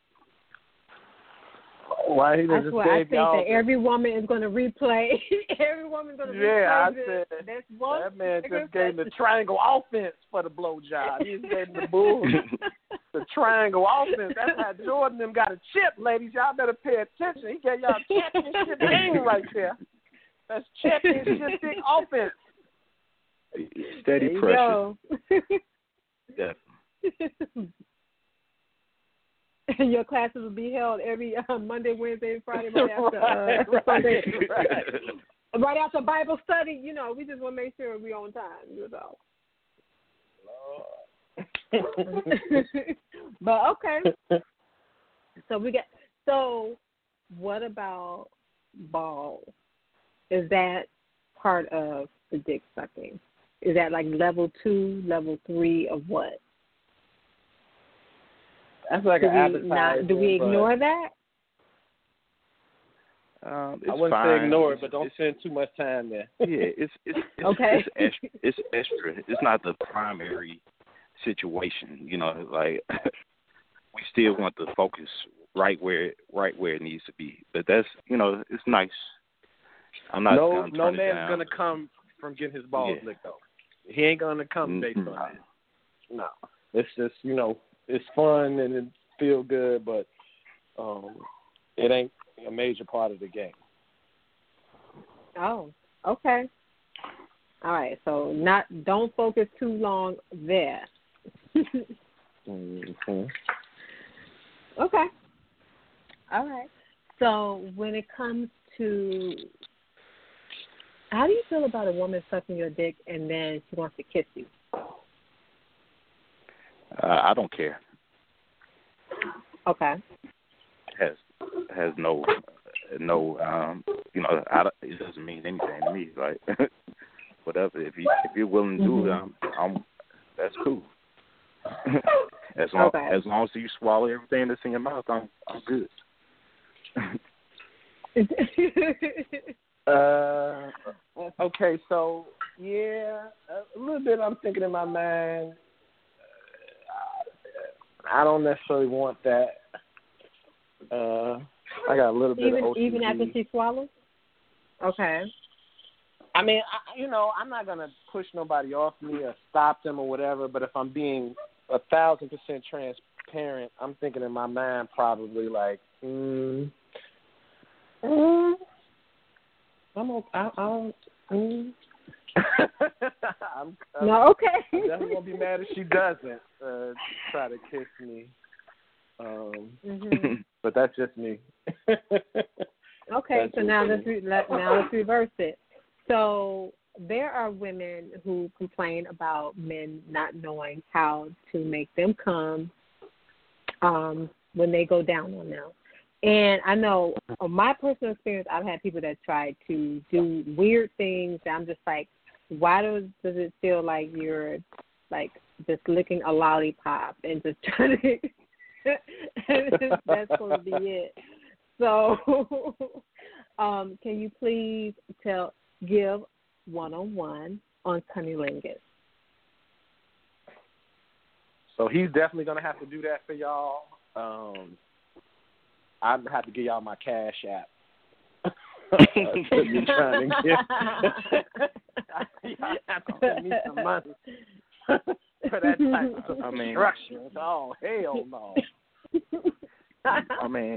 Speaker 2: Why he doesn't
Speaker 1: That's what I think that every woman is going to replay. Every woman's going to replay.
Speaker 2: Yeah, I
Speaker 1: said
Speaker 2: that man just gave the triangle offense for the blowjob. He gave the bull the triangle offense. That's how Jordan them got a chip, ladies. Y'all better pay attention. He gave y'all a championship game right there. That's championship dick offense.
Speaker 3: Steady pressure. Definitely.
Speaker 1: And your classes will be held every Monday, Wednesday, and Friday right after Sunday. Right after Bible study. We just want to make sure we're on time. But okay. So what about balls? Is that part of the dick sucking? Is that like level 2, level 3 of what?
Speaker 2: That's like an advertisement.
Speaker 1: Do we ignore that?
Speaker 3: I
Speaker 2: wouldn't say ignore it, but don't spend too much time there.
Speaker 3: Yeah, it's
Speaker 1: okay.
Speaker 3: It's extra. It's not the primary situation. You know, like we still want the focus right where it needs to be. But that's, you know, it's nice. I'm not
Speaker 2: no
Speaker 3: gonna turn it
Speaker 2: man's
Speaker 3: down.
Speaker 2: gonna come from getting his balls licked off. He ain't gonna come based on that. No, it's just, you know, it's fun and it feel good, but it ain't a major part of the game.
Speaker 1: Oh, okay. All right. So don't focus too long there.
Speaker 2: Mm-hmm.
Speaker 1: Okay. All right. So when it comes to, how do you feel about a woman sucking your dick and then she wants to kiss you?
Speaker 3: I don't care.
Speaker 1: Okay.
Speaker 3: Has no you know, it doesn't mean anything to me. Like whatever. If you're willing to do it, I'm that's cool. as long as you swallow everything that's in your mouth, I'm good.
Speaker 2: Okay, so yeah, a little bit. I'm thinking in my mind. I don't necessarily want that. I got a little bit of OCD.
Speaker 1: Even after she swallows? Okay.
Speaker 2: I mean, I'm not going to push nobody off me or stop them or whatever, but if I'm being 1,000% transparent, I'm thinking in my mind probably like, I'm
Speaker 1: no, okay.
Speaker 2: I'm definitely going to be mad if she doesn't try to kiss me. But that's just me.
Speaker 1: Okay, so now let's reverse it. So there are women who complain about men not knowing how to make them come when they go down on them. And I know on my personal experience, I've had people that try to do weird things. I'm just like, why does it feel like you're like just licking a lollipop and just trying to that's going to be it. So can you please give one-on-one on cunnilingus?
Speaker 2: So he's definitely going to have to do that for y'all. I'm going to have to give y'all my Cash App. You're trying to get y'all have to send me some money for that type of instructions. Oh, hell no.
Speaker 3: I mean,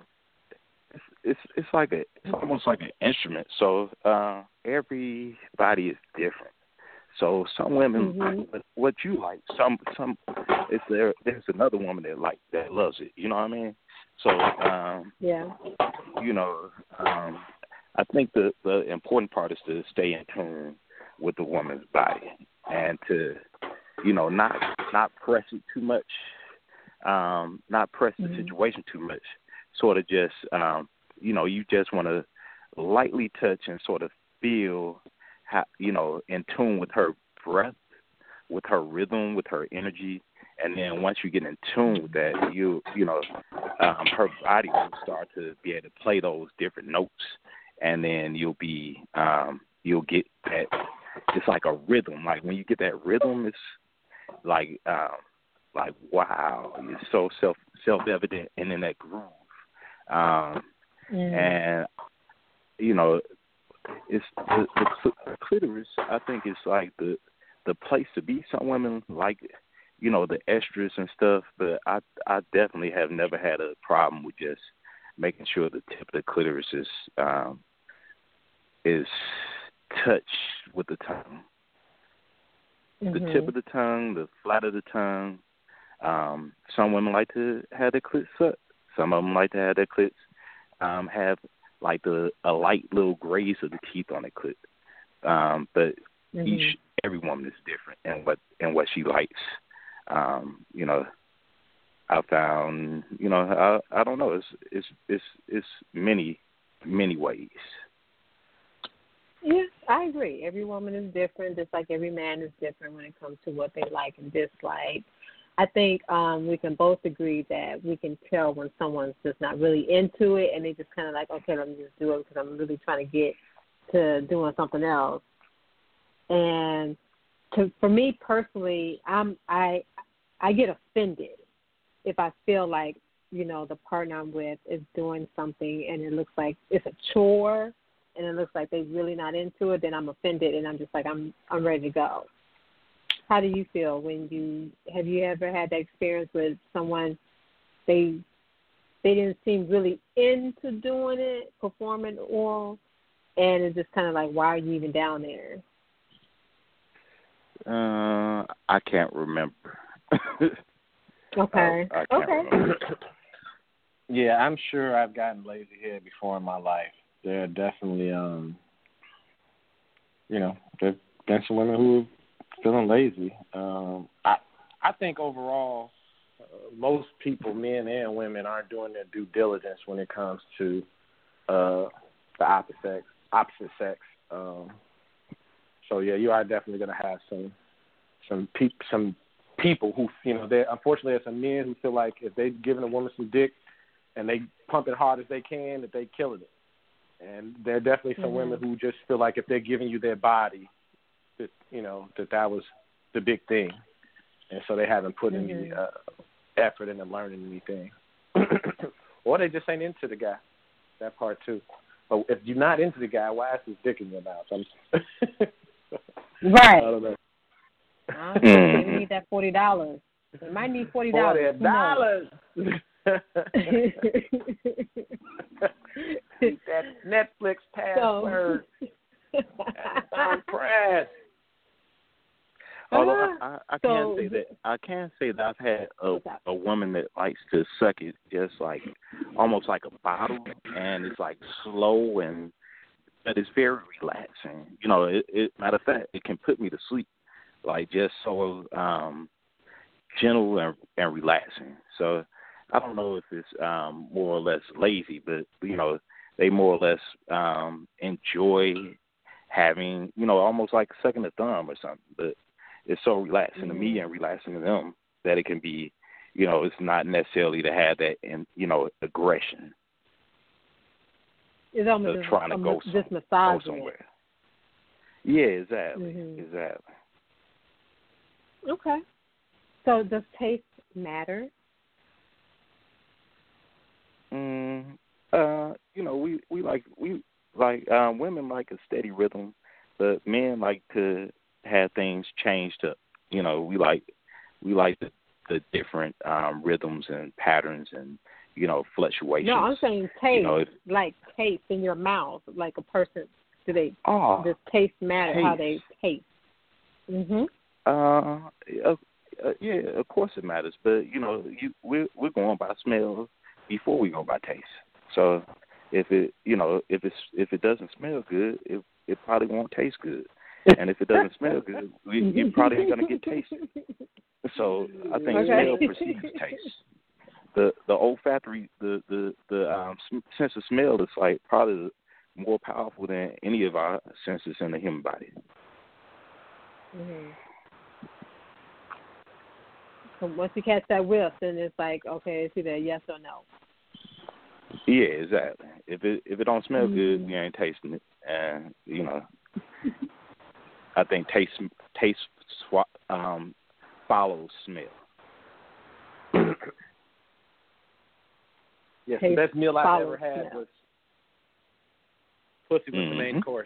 Speaker 3: it's like it's almost like an instrument. So everybody is different. So some women like what you like. Some there's another woman that loves it. You know what I mean? So you know, I think the important part is to stay in tune with the woman's body and to, you know, not press it too much, not press the situation too much. Sort of just, you know, you just want to lightly touch and sort of feel, how, you know, in tune with her breath, with her rhythm, with her energy. And then once you get in tune with that, you know, her body will start to be able to play those different notes. And then you'll get that, it's like a rhythm. Like when you get that rhythm, it's like wow, it's so self-evident and in that groove. And, you know, it's the clitoris, I think, is like the place to be. Some women like, you know, the estrus and stuff, but I definitely have never had a problem with just making sure the tip of the clitoris is touched with the tongue. The tip of the tongue, the flat of the tongue. Some women like to have their clits sucked. Some of them like to have their clits have like a light little graze of the teeth on their clit. But every woman is different in what she likes. You know, I found, you know, I don't know. It's many ways.
Speaker 1: Yeah, I agree. Every woman is different, just like every man is different when it comes to what they like and dislike. I think we can both agree that we can tell when someone's just not really into it and they just kind of like, okay, let me just do it because I'm really trying to get to doing something else. And for me personally, I get offended if I feel like, you know, the partner I'm with is doing something and it looks like it's a chore and it looks like they're really not into it, then I'm offended and I'm just like, I'm ready to go. How do you feel have you ever had that experience with someone, they didn't seem really into doing it, performing oral, and it's just kind of like, why are you even down there?
Speaker 3: I can't remember.
Speaker 1: Okay.
Speaker 3: I can't remember.
Speaker 2: Yeah, I'm sure I've gotten lazy head before in my life. There are definitely, there've been some women who are feeling lazy. I think overall, most people, men and women, aren't doing their due diligence when it comes to the opposite sex. So yeah, you are definitely going to have some people who, there. Unfortunately, there's some men who feel like if they're giving a woman some dick and they pump it hard as they can, that they killing it. And there are definitely some women who just feel like if they're giving you their body, that that was the big thing, and so they haven't put any effort into learning anything, or they just ain't into the guy. That part too. But if you're not into the guy, why is his dick in your mouth?
Speaker 1: Right.
Speaker 2: I don't know.
Speaker 1: They need that $40. They might need $40.
Speaker 2: $40. That Netflix password. Press.
Speaker 3: Although I can say that I've had a woman that likes to suck it just like almost like a bottle, and it's like slow but it's very relaxing. Matter of fact, it can put me to sleep, like just so gentle and relaxing. So I don't know if it's more or less lazy, but they more or less enjoy having almost like sucking a thumb or something. But it's so relaxing to me and relaxing to them that it can be, it's not necessarily to have that aggression.
Speaker 1: It's almost
Speaker 3: trying to go somewhere. Yeah, exactly. Exactly.
Speaker 1: Okay. So does taste matter?
Speaker 3: Women like a steady rhythm, but men like to have things changed up. We like the different rhythms and patterns and fluctuations.
Speaker 1: No, I'm saying taste, like taste in your mouth, like a person. Does taste matter? How they taste?
Speaker 3: Yeah, of course it matters, but we're going by smell before we go by taste. So if it doesn't smell good, it probably won't taste good, and if it doesn't smell good, you probably ain't gonna get tasted. So I think smell precedes taste. The olfactory, the sense of smell is like probably more powerful than any of our senses in the human body.
Speaker 1: So once you catch that whiff, then it's like, okay, it's either yes or no.
Speaker 3: Yeah, exactly. If it don't smell good, you ain't tasting it, and I think taste follows smell.
Speaker 2: Yes, the best meal I've ever had was pussy was the main course.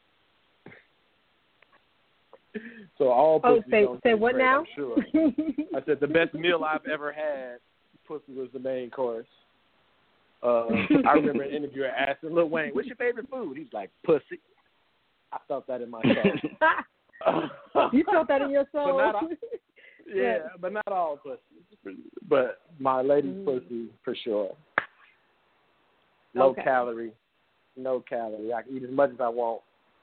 Speaker 2: So all pussy don't
Speaker 1: say
Speaker 2: taste
Speaker 1: what
Speaker 2: great,
Speaker 1: now?
Speaker 2: I'm sure. I said the best meal I've ever had, pussy was the main course. I remember an interviewer asking Lil Wayne, "What's your favorite food?" He's like, "Pussy." I felt that in my soul.
Speaker 1: You felt that in your soul?
Speaker 2: But not all, but not all pussy. But my lady's pussy for sure. Low calorie, no calorie. I can eat as much as I want.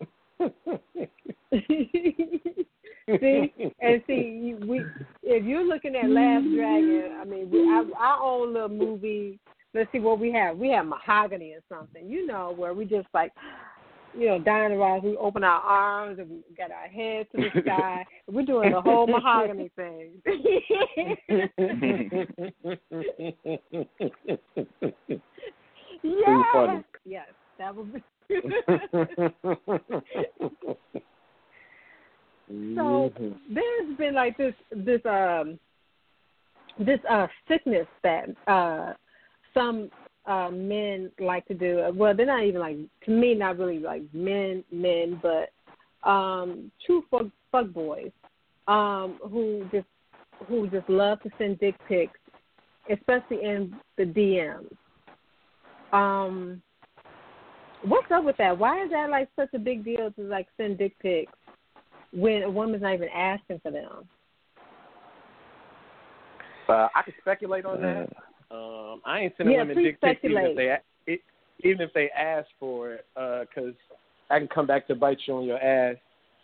Speaker 2: If you're looking at Last Dragon, I mean, our own little movie. Let's see what we have. We have Mahogany or something, where we just like, dying around. We open our arms and we got our heads to the sky. We're doing the whole Mahogany thing. Yes. Yes, that would be. So
Speaker 1: this sickness that some men like to do. Well, they're not even like, to me, not really like men, but true fuck boys who just love to send dick pics, especially in the DMs. What's up with that? Why is that like such a big deal to like send dick pics when a woman's not even asking for them?
Speaker 2: I can speculate on that. I ain't sending women dick pics even if they ask for it, because I can come back to bite you on your ass.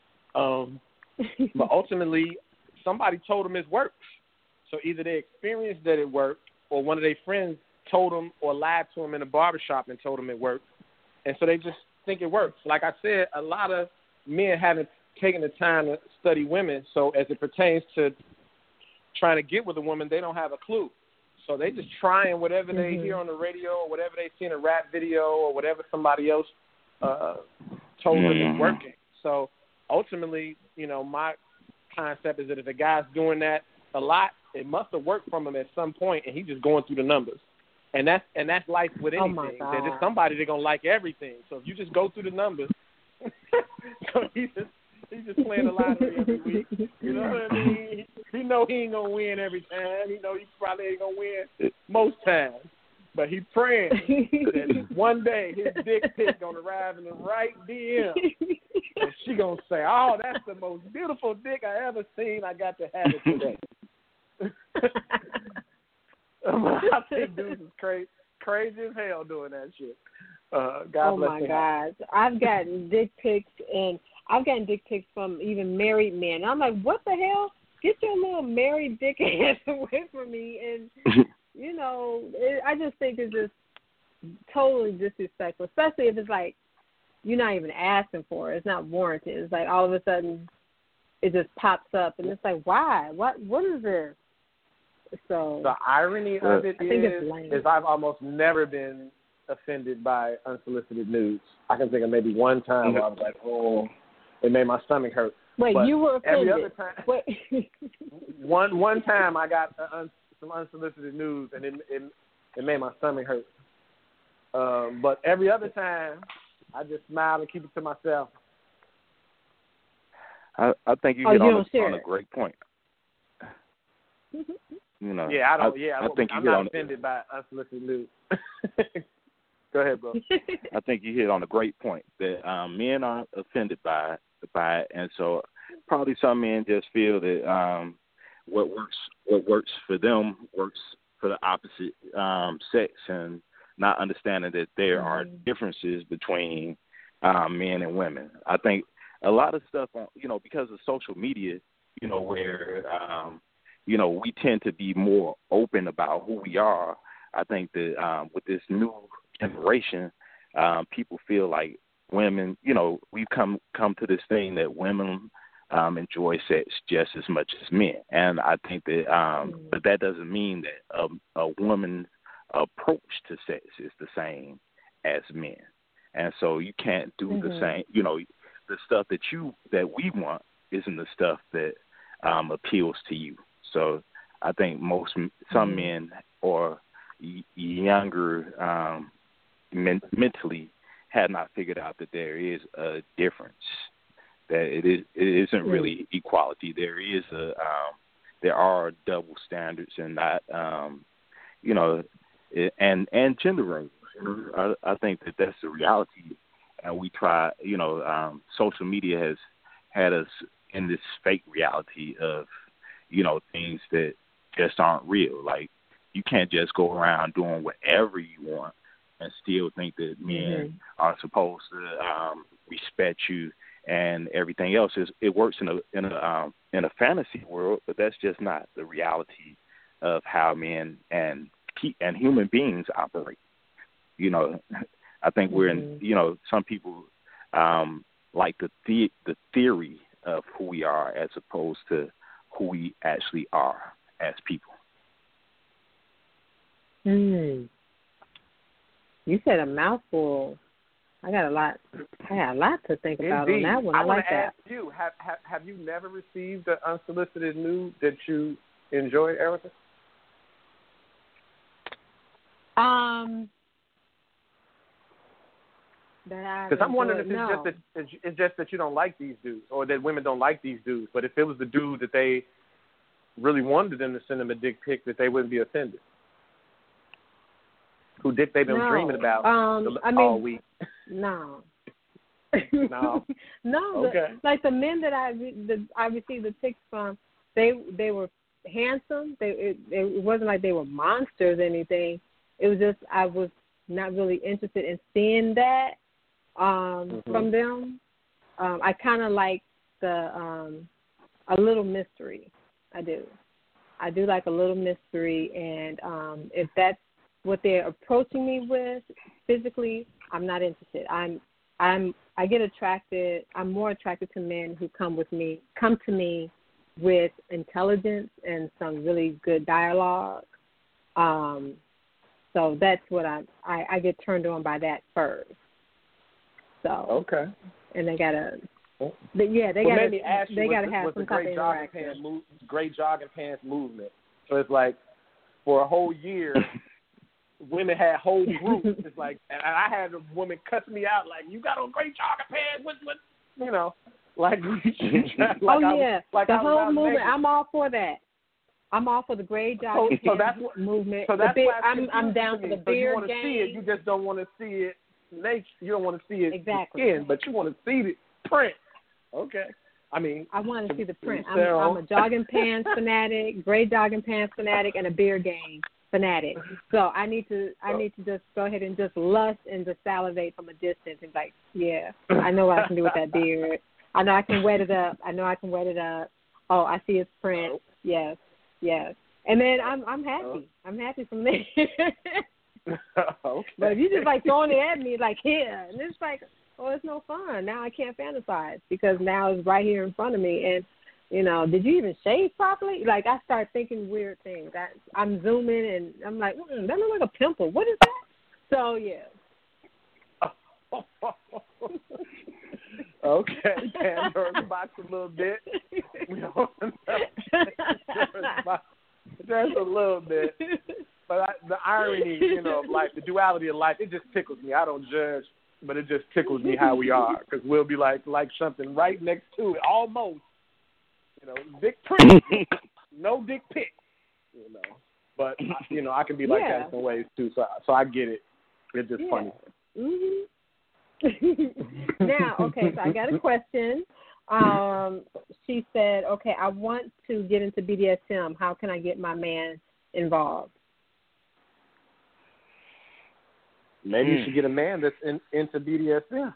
Speaker 2: But ultimately, somebody told them it works. So either they experienced that it worked, or one of their friends told them or lied to them in a barbershop and told them it worked. And so they just think it works. Like I said, a lot of men haven't taken the time to study women. So as it pertains to trying to get with a woman, they don't have a clue. So they just trying whatever they hear on the radio or whatever they see in a rap video or whatever somebody else told them is working. So ultimately, my concept is that if a guy's doing that a lot, it must have worked from him at some point, and he's just going through the numbers. And that's life with anything. That there's somebody that's gonna like everything. So if you just go through the numbers, so he's just playing the lottery every week. You know what I mean? He know he ain't gonna win every time. He know he probably ain't gonna win most times. But he praying that one day his dick pic gonna arrive in the right DM, and she gonna say, "Oh, that's the most beautiful dick I ever seen. I got to have it today." I think dudes is crazy as hell doing that shit. God bless
Speaker 1: my gosh. I've gotten dick pics from even married men. I'm like, what the hell? Get your little married dick ass away from me. And, I just think it's just totally disrespectful, especially if it's like you're not even asking for it. It's not warranted. It's like all of a sudden it just pops up, and it's like, why? What is this? So
Speaker 2: the irony of it is I've almost never been offended by unsolicited nudes. I can think of maybe one time where I was like, oh, it made my stomach hurt.
Speaker 1: Wait, but you were offended?
Speaker 2: Every other time, one time I got some unsolicited nudes, and it made my stomach hurt. But every other time, I just smile and keep it to myself.
Speaker 3: I think you hit on a great point.
Speaker 2: Yeah, I think I'm not offended by unsolicited nudes. Go ahead, bro.
Speaker 3: I think you hit on a great point that men aren't offended by it, and so probably some men just feel that what works for them works for the opposite sex, and not understanding that there are differences between men and women. I think a lot of stuff, because of social media, where we tend to be more open about who we are. I think that with this new generation, people feel like women, we've come to this thing that women enjoy sex just as much as men. And I think that, but that doesn't mean that a woman's approach to sex is the same as men. And so you can't do the same, the stuff that we want isn't the stuff that appeals to you. So I think some men or younger mentally had not figured out that there is a difference, that it isn't really equality. There are double standards, and not and gender roles. I think that that's the reality, and we try. Social media has had us in this fake reality of things that just aren't real. Like, you can't just go around doing whatever you want and still think that men are supposed to respect you and everything else. It works in a fantasy world, but that's just not the reality of how men and human beings operate. I think we're in. Some people like the theory of who we are as opposed to who we actually are as people.
Speaker 1: You said a mouthful. I got a lot to think about on that one. I like that.
Speaker 2: I want to ask you: have you never received an unsolicited nude that you enjoyed, Erica? Because I'm wondering if it's just that you don't like these dudes, or that women don't like these dudes. But if it was the dude that they really wanted them to send them a dick pic, that they wouldn't be offended. Who dick they've been dreaming about all week.
Speaker 1: No.
Speaker 2: No.
Speaker 1: No.
Speaker 2: Okay.
Speaker 1: Like the men that I received the pics from, they were handsome. It wasn't like they were monsters or anything. It was just I was not really interested in seeing that from them. I kind of like a little mystery. I do like a little mystery, and if that's what they're approaching me with physically, I'm not interested. I get attracted. I'm more attracted to men who come to me with intelligence and some really good dialogue. So that's what I get turned on by that first. So
Speaker 2: okay.
Speaker 1: And they gotta.
Speaker 2: Well,
Speaker 1: Let me
Speaker 2: ask you,
Speaker 1: they gotta have
Speaker 2: what's
Speaker 1: some
Speaker 2: the
Speaker 1: type of
Speaker 2: great jogging pants movement. So it's like for a whole year, women had whole groups. It's like, and I had a woman cuss me out like, "You got on great jogging pants? What? You know, like."
Speaker 1: The whole movement. I'm all for that. I'm all for the gray jogging pants movement.
Speaker 2: So that's why
Speaker 1: I'm down for the beard
Speaker 2: you want to see it. You just don't want to see it naked. You don't want to see it
Speaker 1: exactly.
Speaker 2: skin, but you want to see the print. Okay. I mean,
Speaker 1: I want to see the print. I'm a jogging pants fanatic, gray jogging pants fanatic, and a beard game fanatic. So I need to just go ahead and just lust and just salivate from a distance and like, yeah, I know what I can do with that beard. I know I can wet it up. Oh, I see its print. Yes. And then I'm happy. I'm happy from there.
Speaker 2: Okay.
Speaker 1: But if you just like throwing it at me like here, and it's like, oh, it's no fun. Now I can't fantasize because now it's right here in front of me. And, you know, did you even shave properly? Like, I start thinking weird things. I'm zooming, and I'm like, that looks like a pimple. What is that? So, yeah.
Speaker 2: Okay, Pandora's box a little bit. Just a little bit. But the irony, of life, the duality of life, it just tickles me. I don't judge, but it just tickles me how we are, because we'll be like something right next to it, almost. Dick print, no dick pic. But I can be like that in some ways too. So I get it. It's just funny.
Speaker 1: Mm-hmm. Now, okay, so I got a question. She said, okay, I want to get into BDSM. How can I get my man involved?
Speaker 2: Maybe you should get a man that's into BDSM.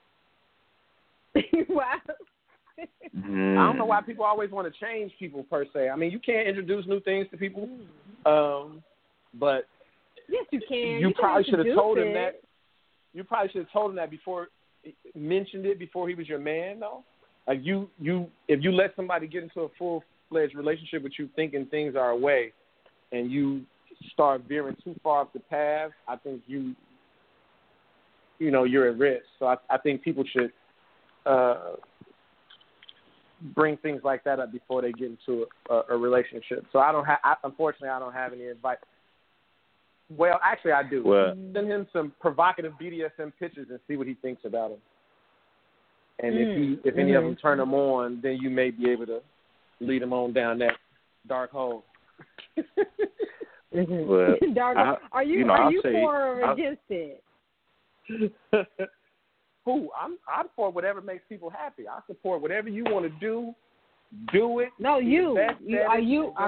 Speaker 1: Wow.
Speaker 2: I don't know why people always want to change people per se. I mean, you can't introduce new things to people, but
Speaker 1: yes, you can.
Speaker 2: You probably should have told him that. You probably should have told him that before, mentioned it before he was your man, though. Like if you let somebody get into a full-fledged relationship with you thinking things are away, and you start veering too far off the path, I think you're at risk. So I think people should bring things like that up before they get into a relationship. So unfortunately, I don't have any advice. Well, actually, I do.
Speaker 3: Well,
Speaker 2: send him some provocative BDSM pictures and see what he thinks about them. And if any of them turn him on, then you may be able to lead him on down that dark hole.
Speaker 3: Well,
Speaker 1: are you for or against it?
Speaker 2: Who? I'm for whatever makes people happy. I support whatever you want to do. Do it.
Speaker 1: No, you. Are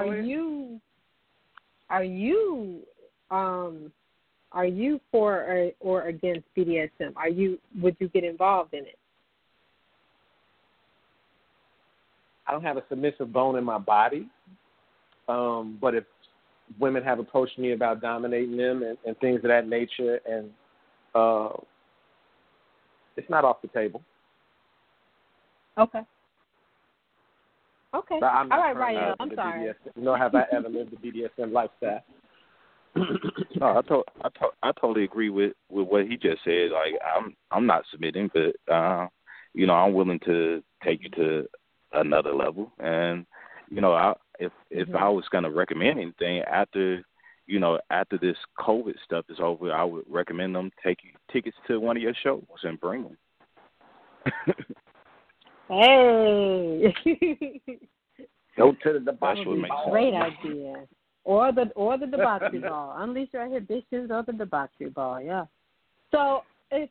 Speaker 1: you for or against BDSM? Would you get involved in it?
Speaker 2: I don't have a submissive bone in my body, but if women have approached me about dominating them and things of that nature, and it's not off the table.
Speaker 1: Okay. All right,
Speaker 2: Ryan.
Speaker 1: I'm sorry.
Speaker 2: Nor have I ever lived the BDSM lifestyle.
Speaker 3: No, I totally agree with what he just said. Like I'm not submitting, but I'm willing to take you to another level. And if I was going to recommend anything after after this COVID stuff is over, I would recommend them take tickets to one of your shows and bring them.
Speaker 1: Hey.
Speaker 2: Go to the debauchery
Speaker 3: ball.
Speaker 1: Great idea. Or the debauchery ball. Unleash your inhibitions or the debauchery ball. Yeah. So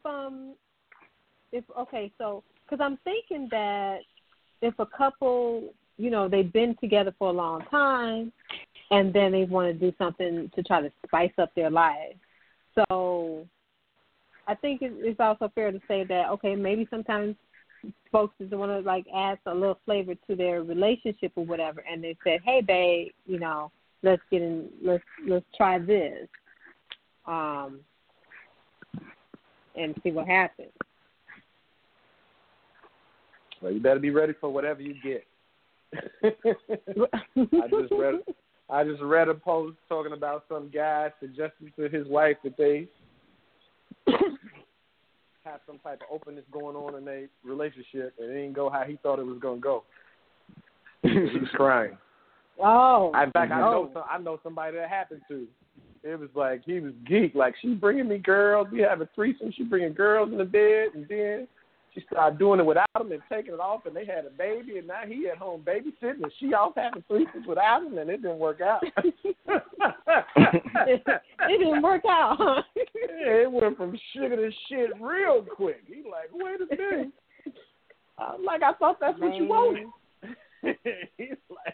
Speaker 1: because I'm thinking that if a couple, they've been together for a long time, and then they want to do something to try to spice up their life. So I think it's also fair to say that, okay, maybe sometimes folks just want to add a little flavor to their relationship or whatever, and they said, hey, babe, let's try this, and see what happens.
Speaker 2: Well, you better be ready for whatever you get. I just read a post talking about some guy suggesting to his wife that they have some type of openness going on in their relationship, and it didn't go how he thought it was going to go. He was crying.
Speaker 1: Oh.
Speaker 2: In fact, I know somebody that happened to. It was like he was geek. Like, she bringing me girls. We have a threesome. She bringing girls in the bed, and then she started doing it without him and taking it off, and they had a baby, and now he at home babysitting, and she off having threesomes without him, and it didn't work out.
Speaker 1: It didn't work out, huh?
Speaker 2: Yeah, it went from sugar to shit real quick. He like, wait a minute. I'm like, I thought that's what you wanted. He's like,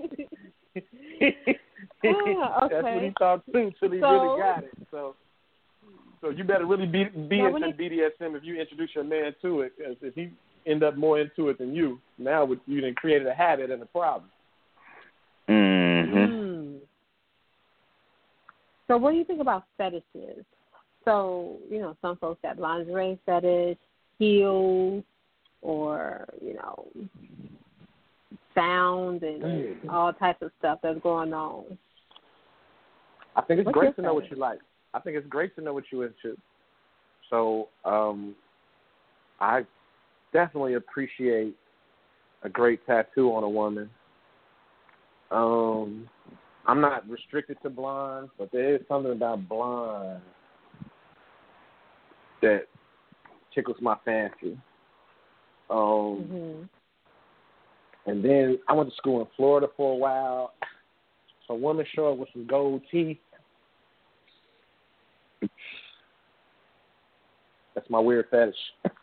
Speaker 2: that's what he thought too, till he really got it. So you better really be into BDSM if you introduce your man to it, because if he end up more into it than you, now you done created a habit and a problem.
Speaker 3: Mm-hmm.
Speaker 1: So what do you think about fetishes? So, some folks have lingerie fetish, heels, or, sound and all types of stuff that's going on.
Speaker 2: I think it's great to know what you like. I think it's great to know what you're into. So I definitely appreciate a great tattoo on a woman. I'm not restricted to blondes, but there is something about blonde that tickles my fancy. And then I went to school in Florida for a while. A woman short with some gold teeth. That's my weird fetish.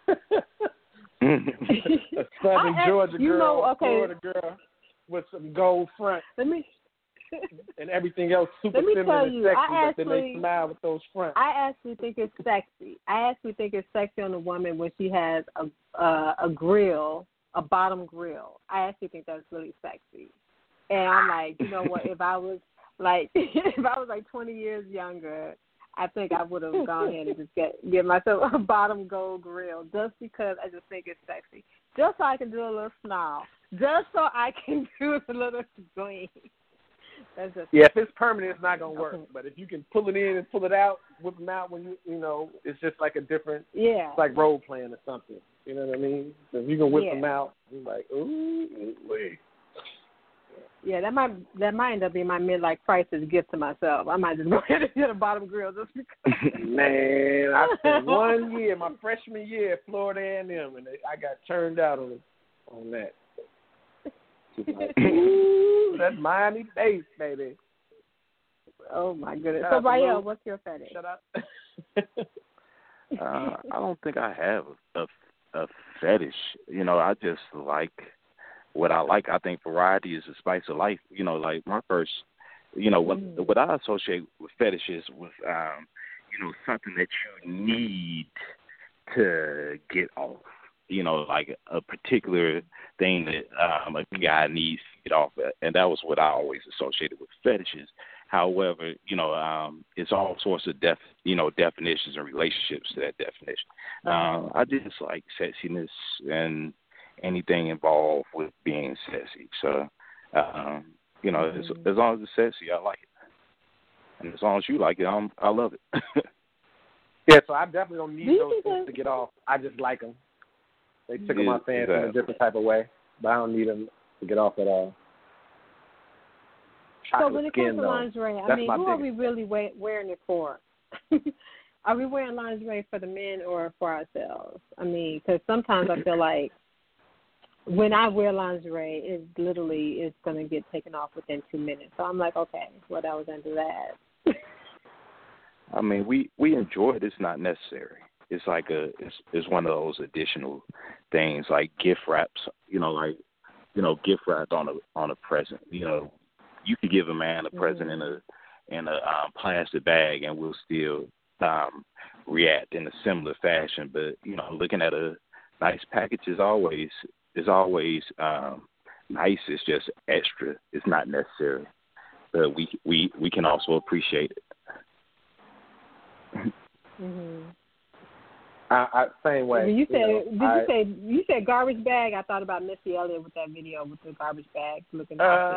Speaker 2: A Southern Georgia girl, Florida girl with some gold front. And everything else super feminine and sexy, but then they smile with those fronts.
Speaker 1: I actually think it's sexy. I actually think it's sexy on a woman when she has a grill, a bottom grill. I actually think that's really sexy. And I'm like, you know what? If I was like 20 years younger, I think I would have gone ahead and just get myself a bottom gold grill, just because I just think it's sexy. Just so I can do a little snarl. Just so I can do a little gleam.
Speaker 2: If it's permanent, it's not going to work. But if you can pull it in and pull it out, whip them out when it's just like a different, it's like role playing or something. You know what I mean? So if you can whip them out, you're like, ooh, wait.
Speaker 1: Yeah, that might end up being my midlife crisis gift to myself. I might just go ahead and get a bottom grill just because.
Speaker 2: Man, I spent 1 year, my freshman year at Florida A&M, and I got turned out on that. Like, ooh, that's Miami Bass, baby.
Speaker 1: Oh my goodness. So, Rael, what's your fetish?
Speaker 2: Shut up.
Speaker 3: I don't think I have a fetish. I just like what I like. I think variety is the spice of life. Like my first, what I associate with fetishes with, something that you need to get off. Like a particular thing that a guy needs to get off, and that was what I always associated with fetishes. However, it's all sorts of definitions and relationships to that definition. I just like sexiness and anything involved with being sexy. So, as long as it's sexy, I like it, and as long as you like it, I love it.
Speaker 2: Yeah, so I definitely don't need those things to get off. I just like them. They tickle my fancy in a different type of way, but I don't need them to get off at all. chocolate
Speaker 1: So when it
Speaker 2: skin,
Speaker 1: comes to
Speaker 2: though.
Speaker 1: lingerie,
Speaker 2: That's
Speaker 1: who are we
Speaker 2: biggest.
Speaker 1: really wearing it for? Are we wearing lingerie for the men or for ourselves? Because sometimes I feel like when I wear lingerie, it literally is going to get taken off within 2 minutes. So I'm like, okay, well, that was into that.
Speaker 3: We enjoy it. It's not necessary. It's like it's one of those additional things like gift wraps. Gift wrapped on a present. You could give a man a present in a plastic bag, and we'll still react in a similar fashion. But looking at a nice package is always nice. It's just extra. It's not necessary, but we can also appreciate it.
Speaker 1: Mm-hmm.
Speaker 2: I same way.
Speaker 1: When you said garbage bag? I thought about Missy Elliott with that video with the garbage bag looking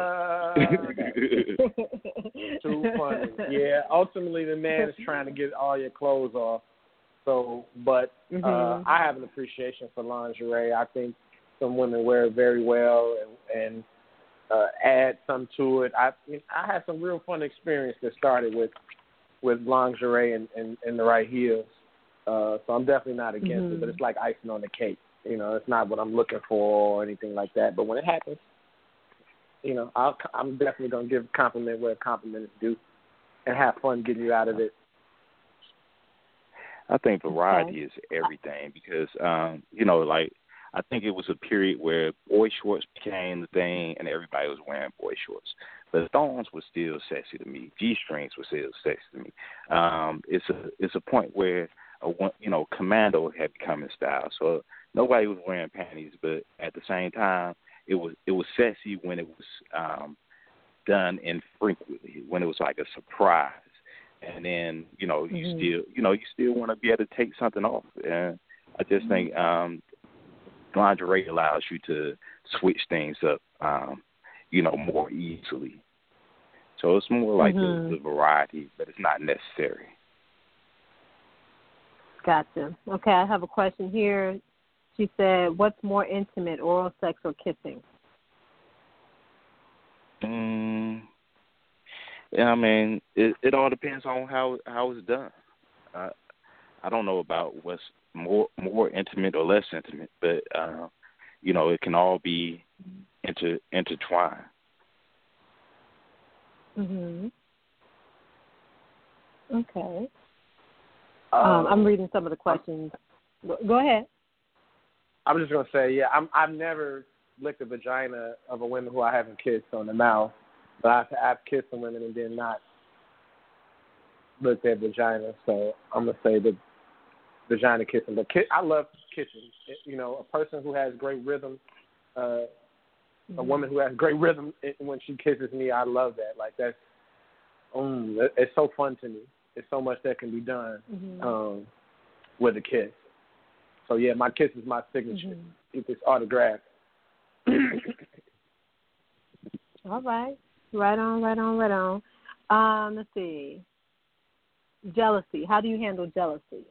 Speaker 2: Too funny. Yeah, ultimately the man is trying to get all your clothes off. So, but I have an appreciation for lingerie. I think some women wear it very well and add some to it. I had some real fun experience that started with lingerie and the right heels. So I'm definitely not against it, but it's like icing on the cake. It's not what I'm looking for or anything like that. But when it happens, I'm definitely going to give a compliment where a compliment is due and have fun getting you out of it.
Speaker 3: I think variety is everything because, I think it was a period where boy shorts became the thing and everybody was wearing boy shorts. But thongs were still sexy to me. G-strings were still sexy to me. It's a point where commando had become in style. So nobody was wearing panties, but at the same time, it was sexy when it was done infrequently, when it was like a surprise. And then you still want to be able to take something off. And I just think lingerie allows you to switch things up, more easily. So it's more like the variety, but it's not necessary.
Speaker 1: Gotcha. Okay, I have a question here. She said, what's more intimate, oral sex or kissing?
Speaker 3: It all depends on how it's done. I don't know about what's more intimate or less intimate, but it can all be intertwined.
Speaker 1: Okay. I'm reading some of the questions. Go ahead.
Speaker 2: I was just going to say, I've never licked the vagina of a woman who I haven't kissed on the mouth, but I've kissed some women and did not lick their vagina, so I'm going to say the vagina kissing. But I love kissing. A person who has great rhythm, a woman who has great rhythm when she kisses me, I love that. Like, that's, it's so fun to me. There's so much that can be done with a kiss. So, my kiss is my signature. It's autographed.
Speaker 1: All right. Right on. Let's see. Jealousy. How do you handle jealousy?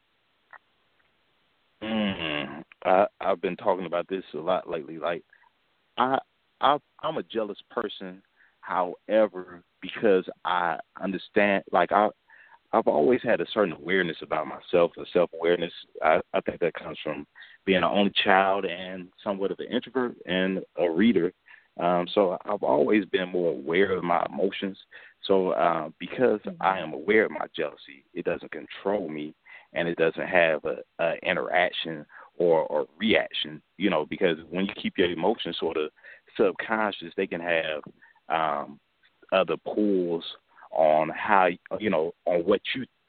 Speaker 3: I've been talking about this a lot lately. Like, I'm a jealous person. However, because I understand, like, I've always had a certain awareness about myself, a self-awareness. I think that comes from being an only child and somewhat of an introvert and a reader. So I've always been more aware of my emotions. So because I am aware of my jealousy, it doesn't control me and it doesn't have a interaction or a reaction, because when you keep your emotions sort of subconscious, they can have other pulls on how, on what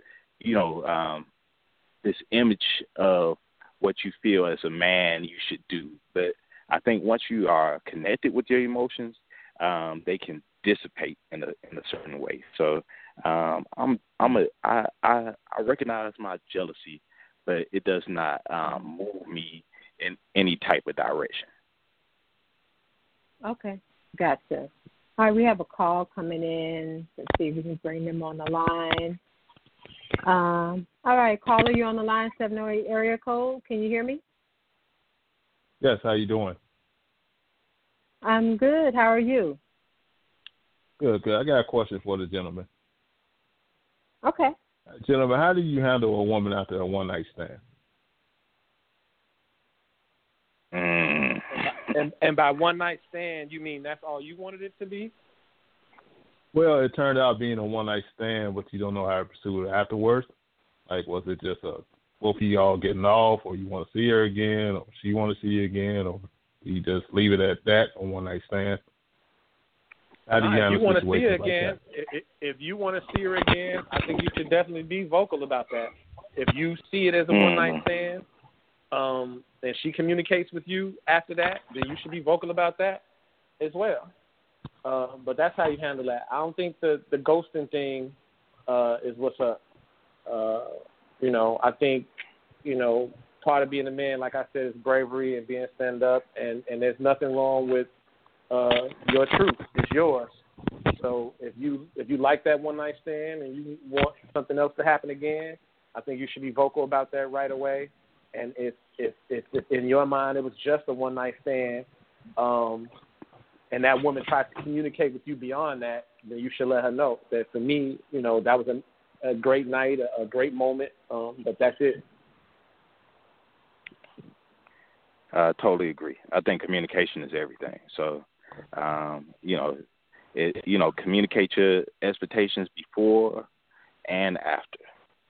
Speaker 3: this image of what you feel as a man you should do. But I think once you are connected with your emotions, they can dissipate in a certain way. So I recognize my jealousy, but it does not move me in any type of direction.
Speaker 1: Okay, gotcha. All right, we have a call coming in. Let's see if we can bring them on the line. All right, caller, you're on the line, 708 area code. Can you hear me?
Speaker 4: Yes, how you doing?
Speaker 1: I'm good. How are you?
Speaker 4: Good, good. I got a question for the gentleman.
Speaker 1: Okay.
Speaker 4: Gentlemen, how do you handle a woman after a one-night stand?
Speaker 2: And by one night stand, you mean that's all you wanted it to be?
Speaker 4: Well, it turned out being a one-night stand, but you don't know how to pursue it afterwards. Like, was it just both of y'all getting off, or you want to see her again, or she want to see you again, or do you just leave it at that on one-night stand? How do you handle a situation like that?
Speaker 2: If you want to see her again, I think you should definitely be vocal about that. If you see it as a one-night stand, and she communicates with you after that, then you should be vocal about that as well. But that's how you handle that. I don't think the ghosting thing is what's up. I think, part of being a man, like I said, is bravery and being stand-up, and there's nothing wrong with your truth. It's yours. So if you like that one-night stand and you want something else to happen again, I think you should be vocal about that right away. And if in your mind it was just a one-night stand, and that woman tries to communicate with you beyond that, then you should let her know that for me, that was a great night, a great moment, but that's it.
Speaker 3: I totally agree. I think communication is everything. So, communicate your expectations before and after.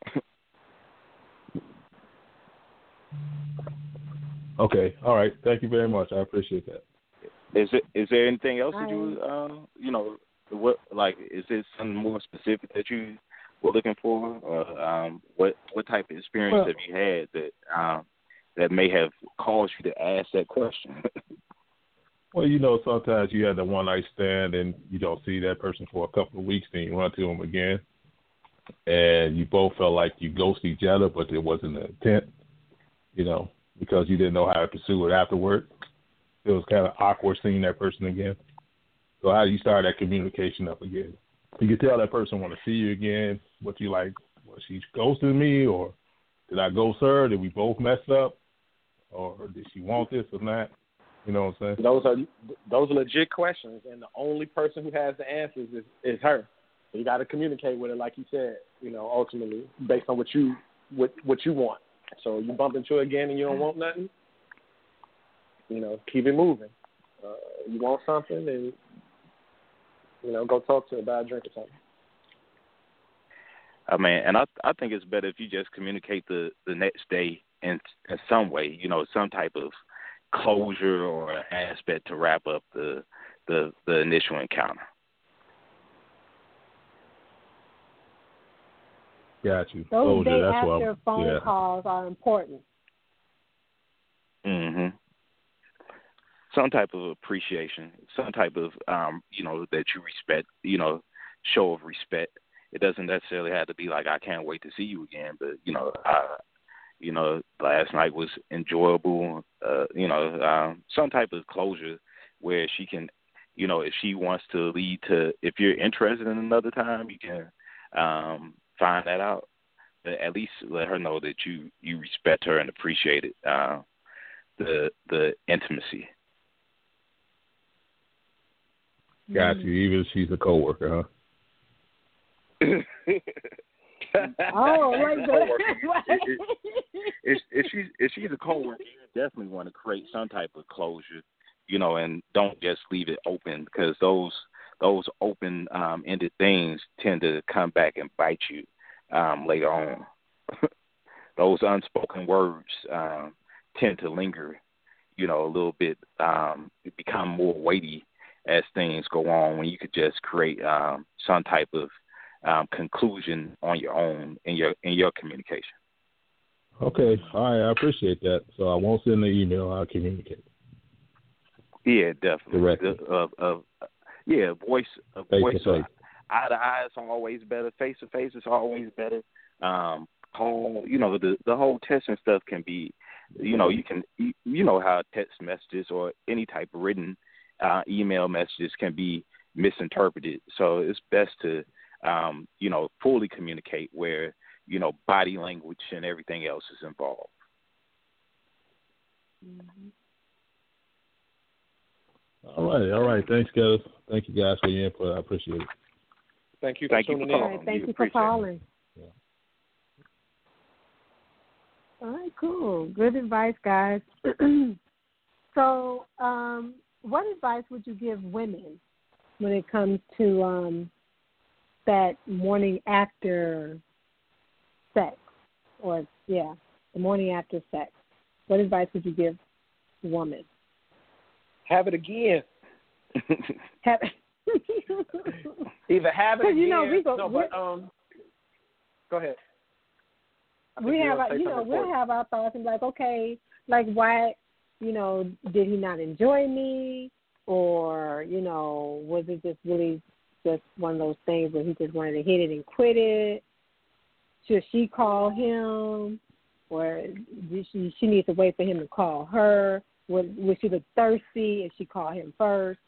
Speaker 4: Okay. All right. Thank you very much. I appreciate that.
Speaker 3: Is there anything else that is there something more specific that you were looking for, or what type of experience have you had that may have caused you to ask that question?
Speaker 4: Well, sometimes you have the one night stand and you don't see that person for a couple of weeks, then you run to them again, and you both felt like you ghosted each other, but it wasn't an intent, because you didn't know how to pursue it afterward. It was kind of awkward seeing that person again. So how do you start that communication up again? You can tell that person want to see you again. What you like? Was she ghosting me, or did I ghost her? Did we both mess up, or did she want this or not? You know what I'm saying?
Speaker 2: Those are legit questions, and the only person who has the answers is her. So you got to communicate with her, like you said. Ultimately based on what you want. So you bump into her again and you don't want nothing, keep it moving. You want something, and go talk to her about a drink or something.
Speaker 3: And I think it's better if you just communicate the next day in some way, some type of closure or aspect to wrap up the initial encounter.
Speaker 4: Got you.
Speaker 1: Those day after phone calls are important.
Speaker 3: Mhm. Some type of appreciation, some type of that you respect, show of respect. It doesn't necessarily have to be like, I can't wait to see you again, but last night was enjoyable. Some type of closure where she can, if she wants to lead to, if you're interested in another time, you can find that out. But at least let her know that you respect her and appreciate it, the intimacy.
Speaker 4: Got you. Even if she's a coworker, huh?
Speaker 1: Oh, like that.
Speaker 3: If she's a coworker, you definitely want to create some type of closure, and don't just leave it open, because those open ended things tend to come back and bite you later on. Those unspoken words tend to linger, a little bit. Become more weighty as things go on, when you could just create some type of conclusion on your own in your communication.
Speaker 4: Okay, all right, I appreciate that. So I won't send an email. I'll communicate.
Speaker 3: Yeah, definitely. Voice eye to eye is always better. Face to face is always better. Call, the whole texting stuff can be, you can, how text messages or any type of written email messages can be misinterpreted. So it's best to fully communicate where, body language and everything else is involved.
Speaker 1: Mm-hmm.
Speaker 4: All right. Thanks, guys. Thank you guys for your input. I appreciate it.
Speaker 2: Thank you for tuning in.
Speaker 1: All right, thank you for calling.
Speaker 4: Yeah.
Speaker 1: All right, cool. Good advice, guys. So, what advice would you give women when it comes to that morning after sex? The morning after sex. What advice would you give a woman?
Speaker 2: Have it again. Either have it again.
Speaker 1: You know,
Speaker 2: go ahead.
Speaker 1: We'll have our thoughts and like, okay, like why, did he not enjoy me, or was it just really just one of those things where he just wanted to hit it and quit it? Should she call him, or she needs to wait for him to call her? Would she look thirsty if she called him first?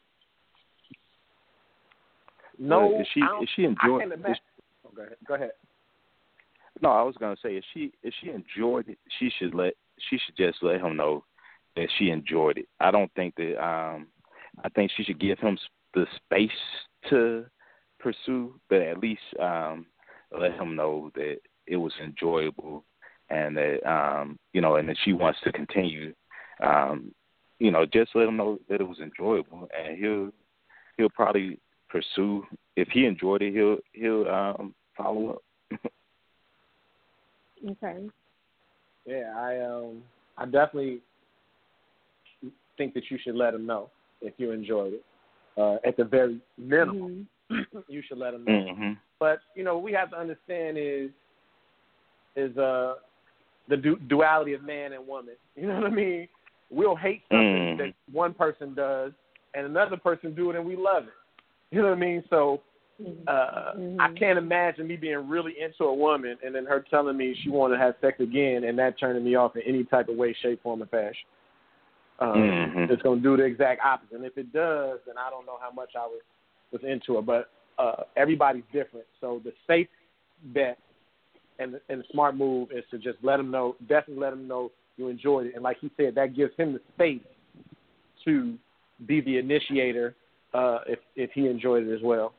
Speaker 2: No,
Speaker 3: is she enjoying it?
Speaker 2: Go ahead.
Speaker 3: No, I was gonna say if she enjoyed it, she should just let him know that she enjoyed it. I don't think that I think she should give him the space to pursue, but at least let him know that it was enjoyable and that and that she wants to continue. Just let him know that it was enjoyable, and he'll probably pursue. If he enjoyed it, he'll follow up.
Speaker 1: Okay.
Speaker 2: Yeah, I definitely think that you should let him know if you enjoyed it. At the very minimum, you should let him know.
Speaker 3: Mm-hmm.
Speaker 2: But what we have to understand is the duality of man and woman. You know what I mean? We'll hate something that one person does, and another person do it, and we love it. You know what I mean? So I can't imagine me being really into a woman and then her telling me she wanted to have sex again and that turning me off in any type of way, shape, form, or fashion. It's going to do the exact opposite. And if it does, then I don't know how much I was into it. But everybody's different. So the safe bet and the smart move is to just let him know, definitely let him know you enjoyed it. And like he said, that gives him the space to be the initiator if he enjoyed it as well.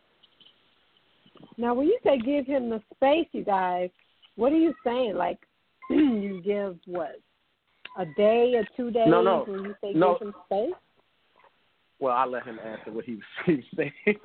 Speaker 1: Now, when you say give him the space, you guys, what are you saying? Like, you give what? A day or 2 days?
Speaker 2: No.
Speaker 1: When you say give him space?
Speaker 2: Well, I'll let him answer what he was saying.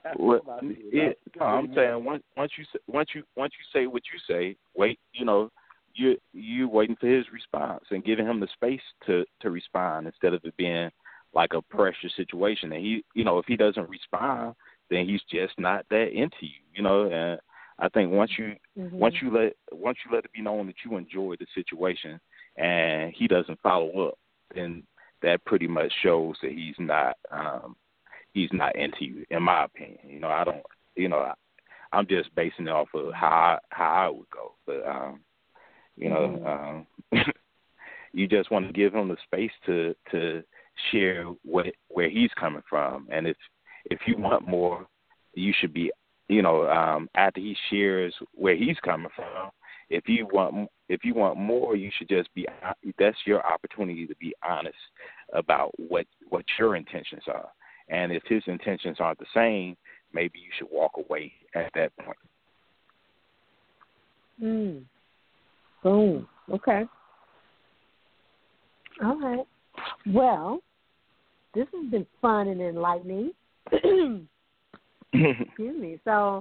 Speaker 3: I'm saying once you say what you say, wait. You waiting for his response and giving him the space to respond instead of it being like a pressure situation. And he, if he doesn't respond, then he's just not that into you. And I think once you let it be known that you enjoy the situation and he doesn't follow up, then that pretty much shows that he's not into you, in my opinion. I'm just basing it off of how I would go, but you just want to give him the space to share where he's coming from, and if you want more, you should be, after he shares where he's coming from. If you want more, you should just be. That's your opportunity to be honest about what your intentions are, and if his intentions aren't the same, maybe you should walk away at that point.
Speaker 1: Boom. Okay. All right. Well, this has been fun and enlightening. Excuse me. So,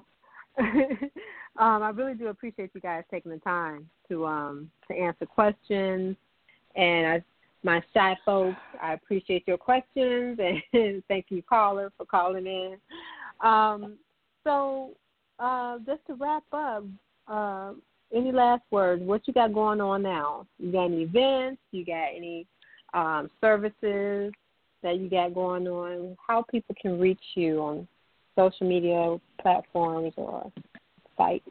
Speaker 1: I really do appreciate you guys taking the time to answer questions. And my shy folks, I appreciate your questions, and thank you, caller, for calling in. So, just to wrap up, any last words? What you got going on now? You got any events? You got any services that you got going on? How people can reach you on social media platforms or sites?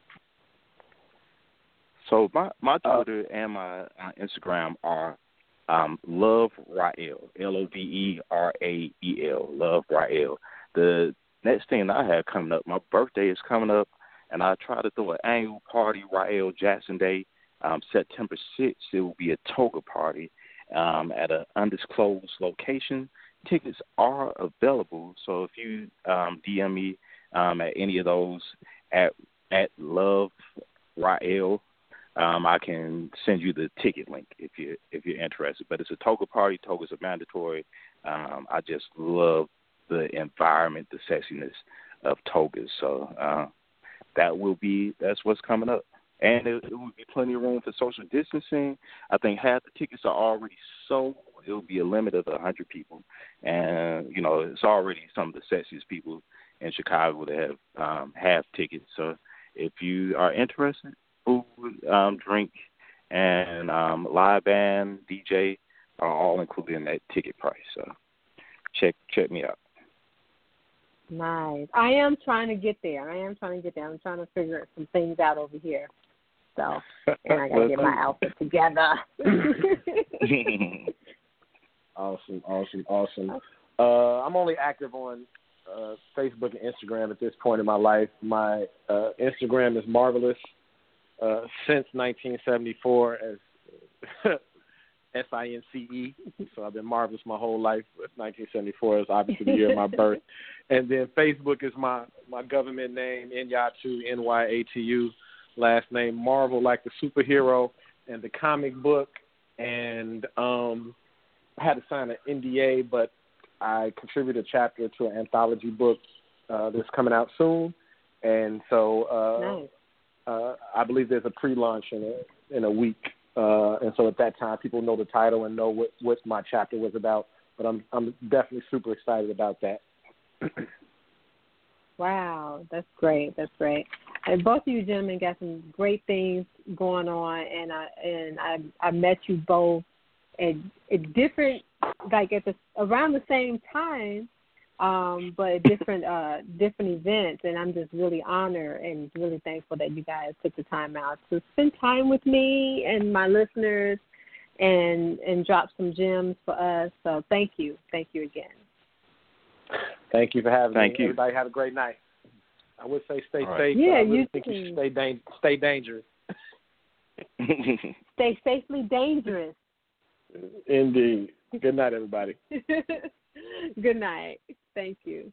Speaker 3: So my Twitter and my Instagram are Love Rael, Loverael, Love Rael. The next thing I have coming up, my birthday is coming up, and I try to throw an annual party, Rael Jackson Day, September 6th. It will be a toga party at an undisclosed location tickets are available. So if you DM me at any of those at Love Rael, I can send you the ticket link if you're interested. But it's a toga party. Togas are mandatory. I just love the environment, the sexiness of togas. So that's what's coming up. And it will be plenty of room for social distancing. I think half the tickets are already sold. It will be a limit of 100 people. And, it's already some of the sexiest people in Chicago that have tickets. So if you are interested, food, drink, and live band, DJ are all included in that ticket price. So check me out.
Speaker 1: Nice. I am trying to get there. I'm trying to figure some things out over here. So, and I got to get my outfit together.
Speaker 2: Awesome. I'm only active on Facebook and Instagram at this point in my life. My Instagram is Marvelous since 1974 as SINCE. So I've been marvelous my whole life. 1974 is obviously the year of my birth. And then Facebook is my government name, Nyatu, Nyatu. Last name Marvel, like the superhero and the comic book. And I had to sign an NDA, but I contributed a chapter to an anthology book that's coming out soon. And so I believe there's a pre-launch in a week. And so at that time, people know the title and know what my chapter was about. But I'm definitely super excited about that.
Speaker 1: Wow, that's great. And both of you gentlemen got some great things going on, and I met you both at different, like around the same time, but at different events, and I'm just really honored and really thankful that you guys took the time out to spend time with me and my listeners, and drop some gems for us. So thank you again.
Speaker 2: Thank you for having me.
Speaker 3: Thank you.
Speaker 2: Everybody have a great night. I would say stay
Speaker 3: All
Speaker 2: safe.
Speaker 3: right.
Speaker 1: Yeah,
Speaker 2: I really
Speaker 1: you
Speaker 2: think
Speaker 1: too.
Speaker 2: you should stay dangerous.
Speaker 1: Stay safely dangerous.
Speaker 2: Indeed. Good night, everybody.
Speaker 1: Good night. Thank you.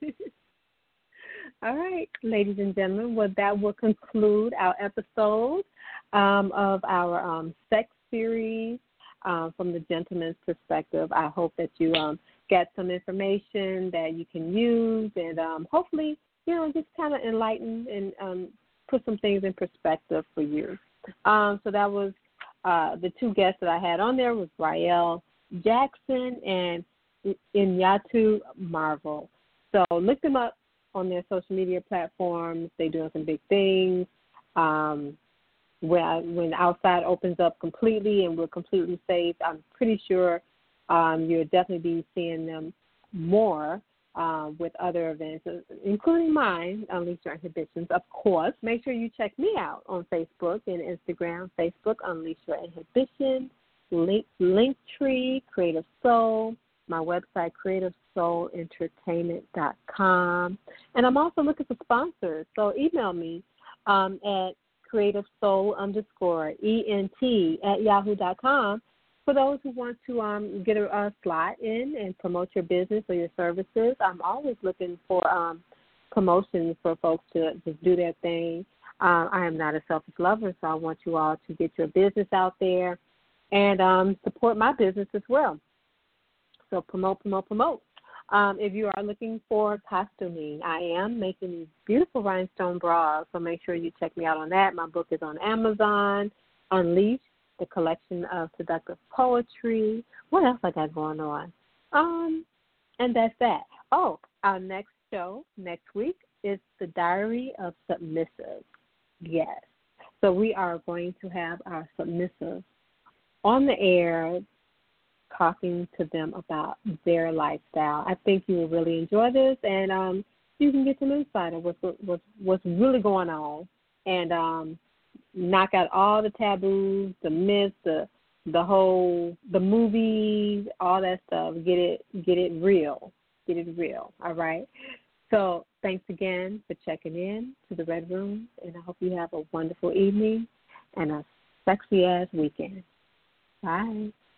Speaker 1: All right, ladies and gentlemen, well, that will conclude our episode of our sex series from the gentleman's perspective. I hope that you get some information that you can use and hopefully, just kind of enlighten and put some things in perspective for you. So that was the two guests that I had on there was Rael Jackson and Nyatu Marvel. So look them up on their social media platforms. They're doing some big things. When outside opens up completely and we're completely safe, I'm pretty sure you'll definitely be seeing them more with other events, including mine, Unleash Your Inhibitions. Of course, make sure you check me out on Facebook and Instagram. Facebook, Unleash Your Inhibitions, Linktree, Creative Soul, my website, CreativeSoulEntertainment.com. And I'm also looking for sponsors, so email me at CreativeSoul_ENT@yahoo.com for those who want to get a slot in and promote your business or your services. I'm always looking for promotions for folks to just do their thing. I am not a selfish lover, so I want you all to get your business out there and support my business as well. So promote. If you are looking for costuming, I am making these beautiful rhinestone bras, so make sure you check me out on that. My book is on Amazon, Unleash, the collection of seductive poetry. What else I got going on? And that's that. Oh, our next show next week is The Diary of Submissive. Yes. So we are going to have our submissive on the air talking to them about their lifestyle. I think you will really enjoy this, and you can get some insight of what's really going on, and knock out all the taboos, the myths, the movies, all that stuff. Get it real. All right. So thanks again for checking in to the Red Room, and I hope you have a wonderful evening and a sexy ass weekend. Bye.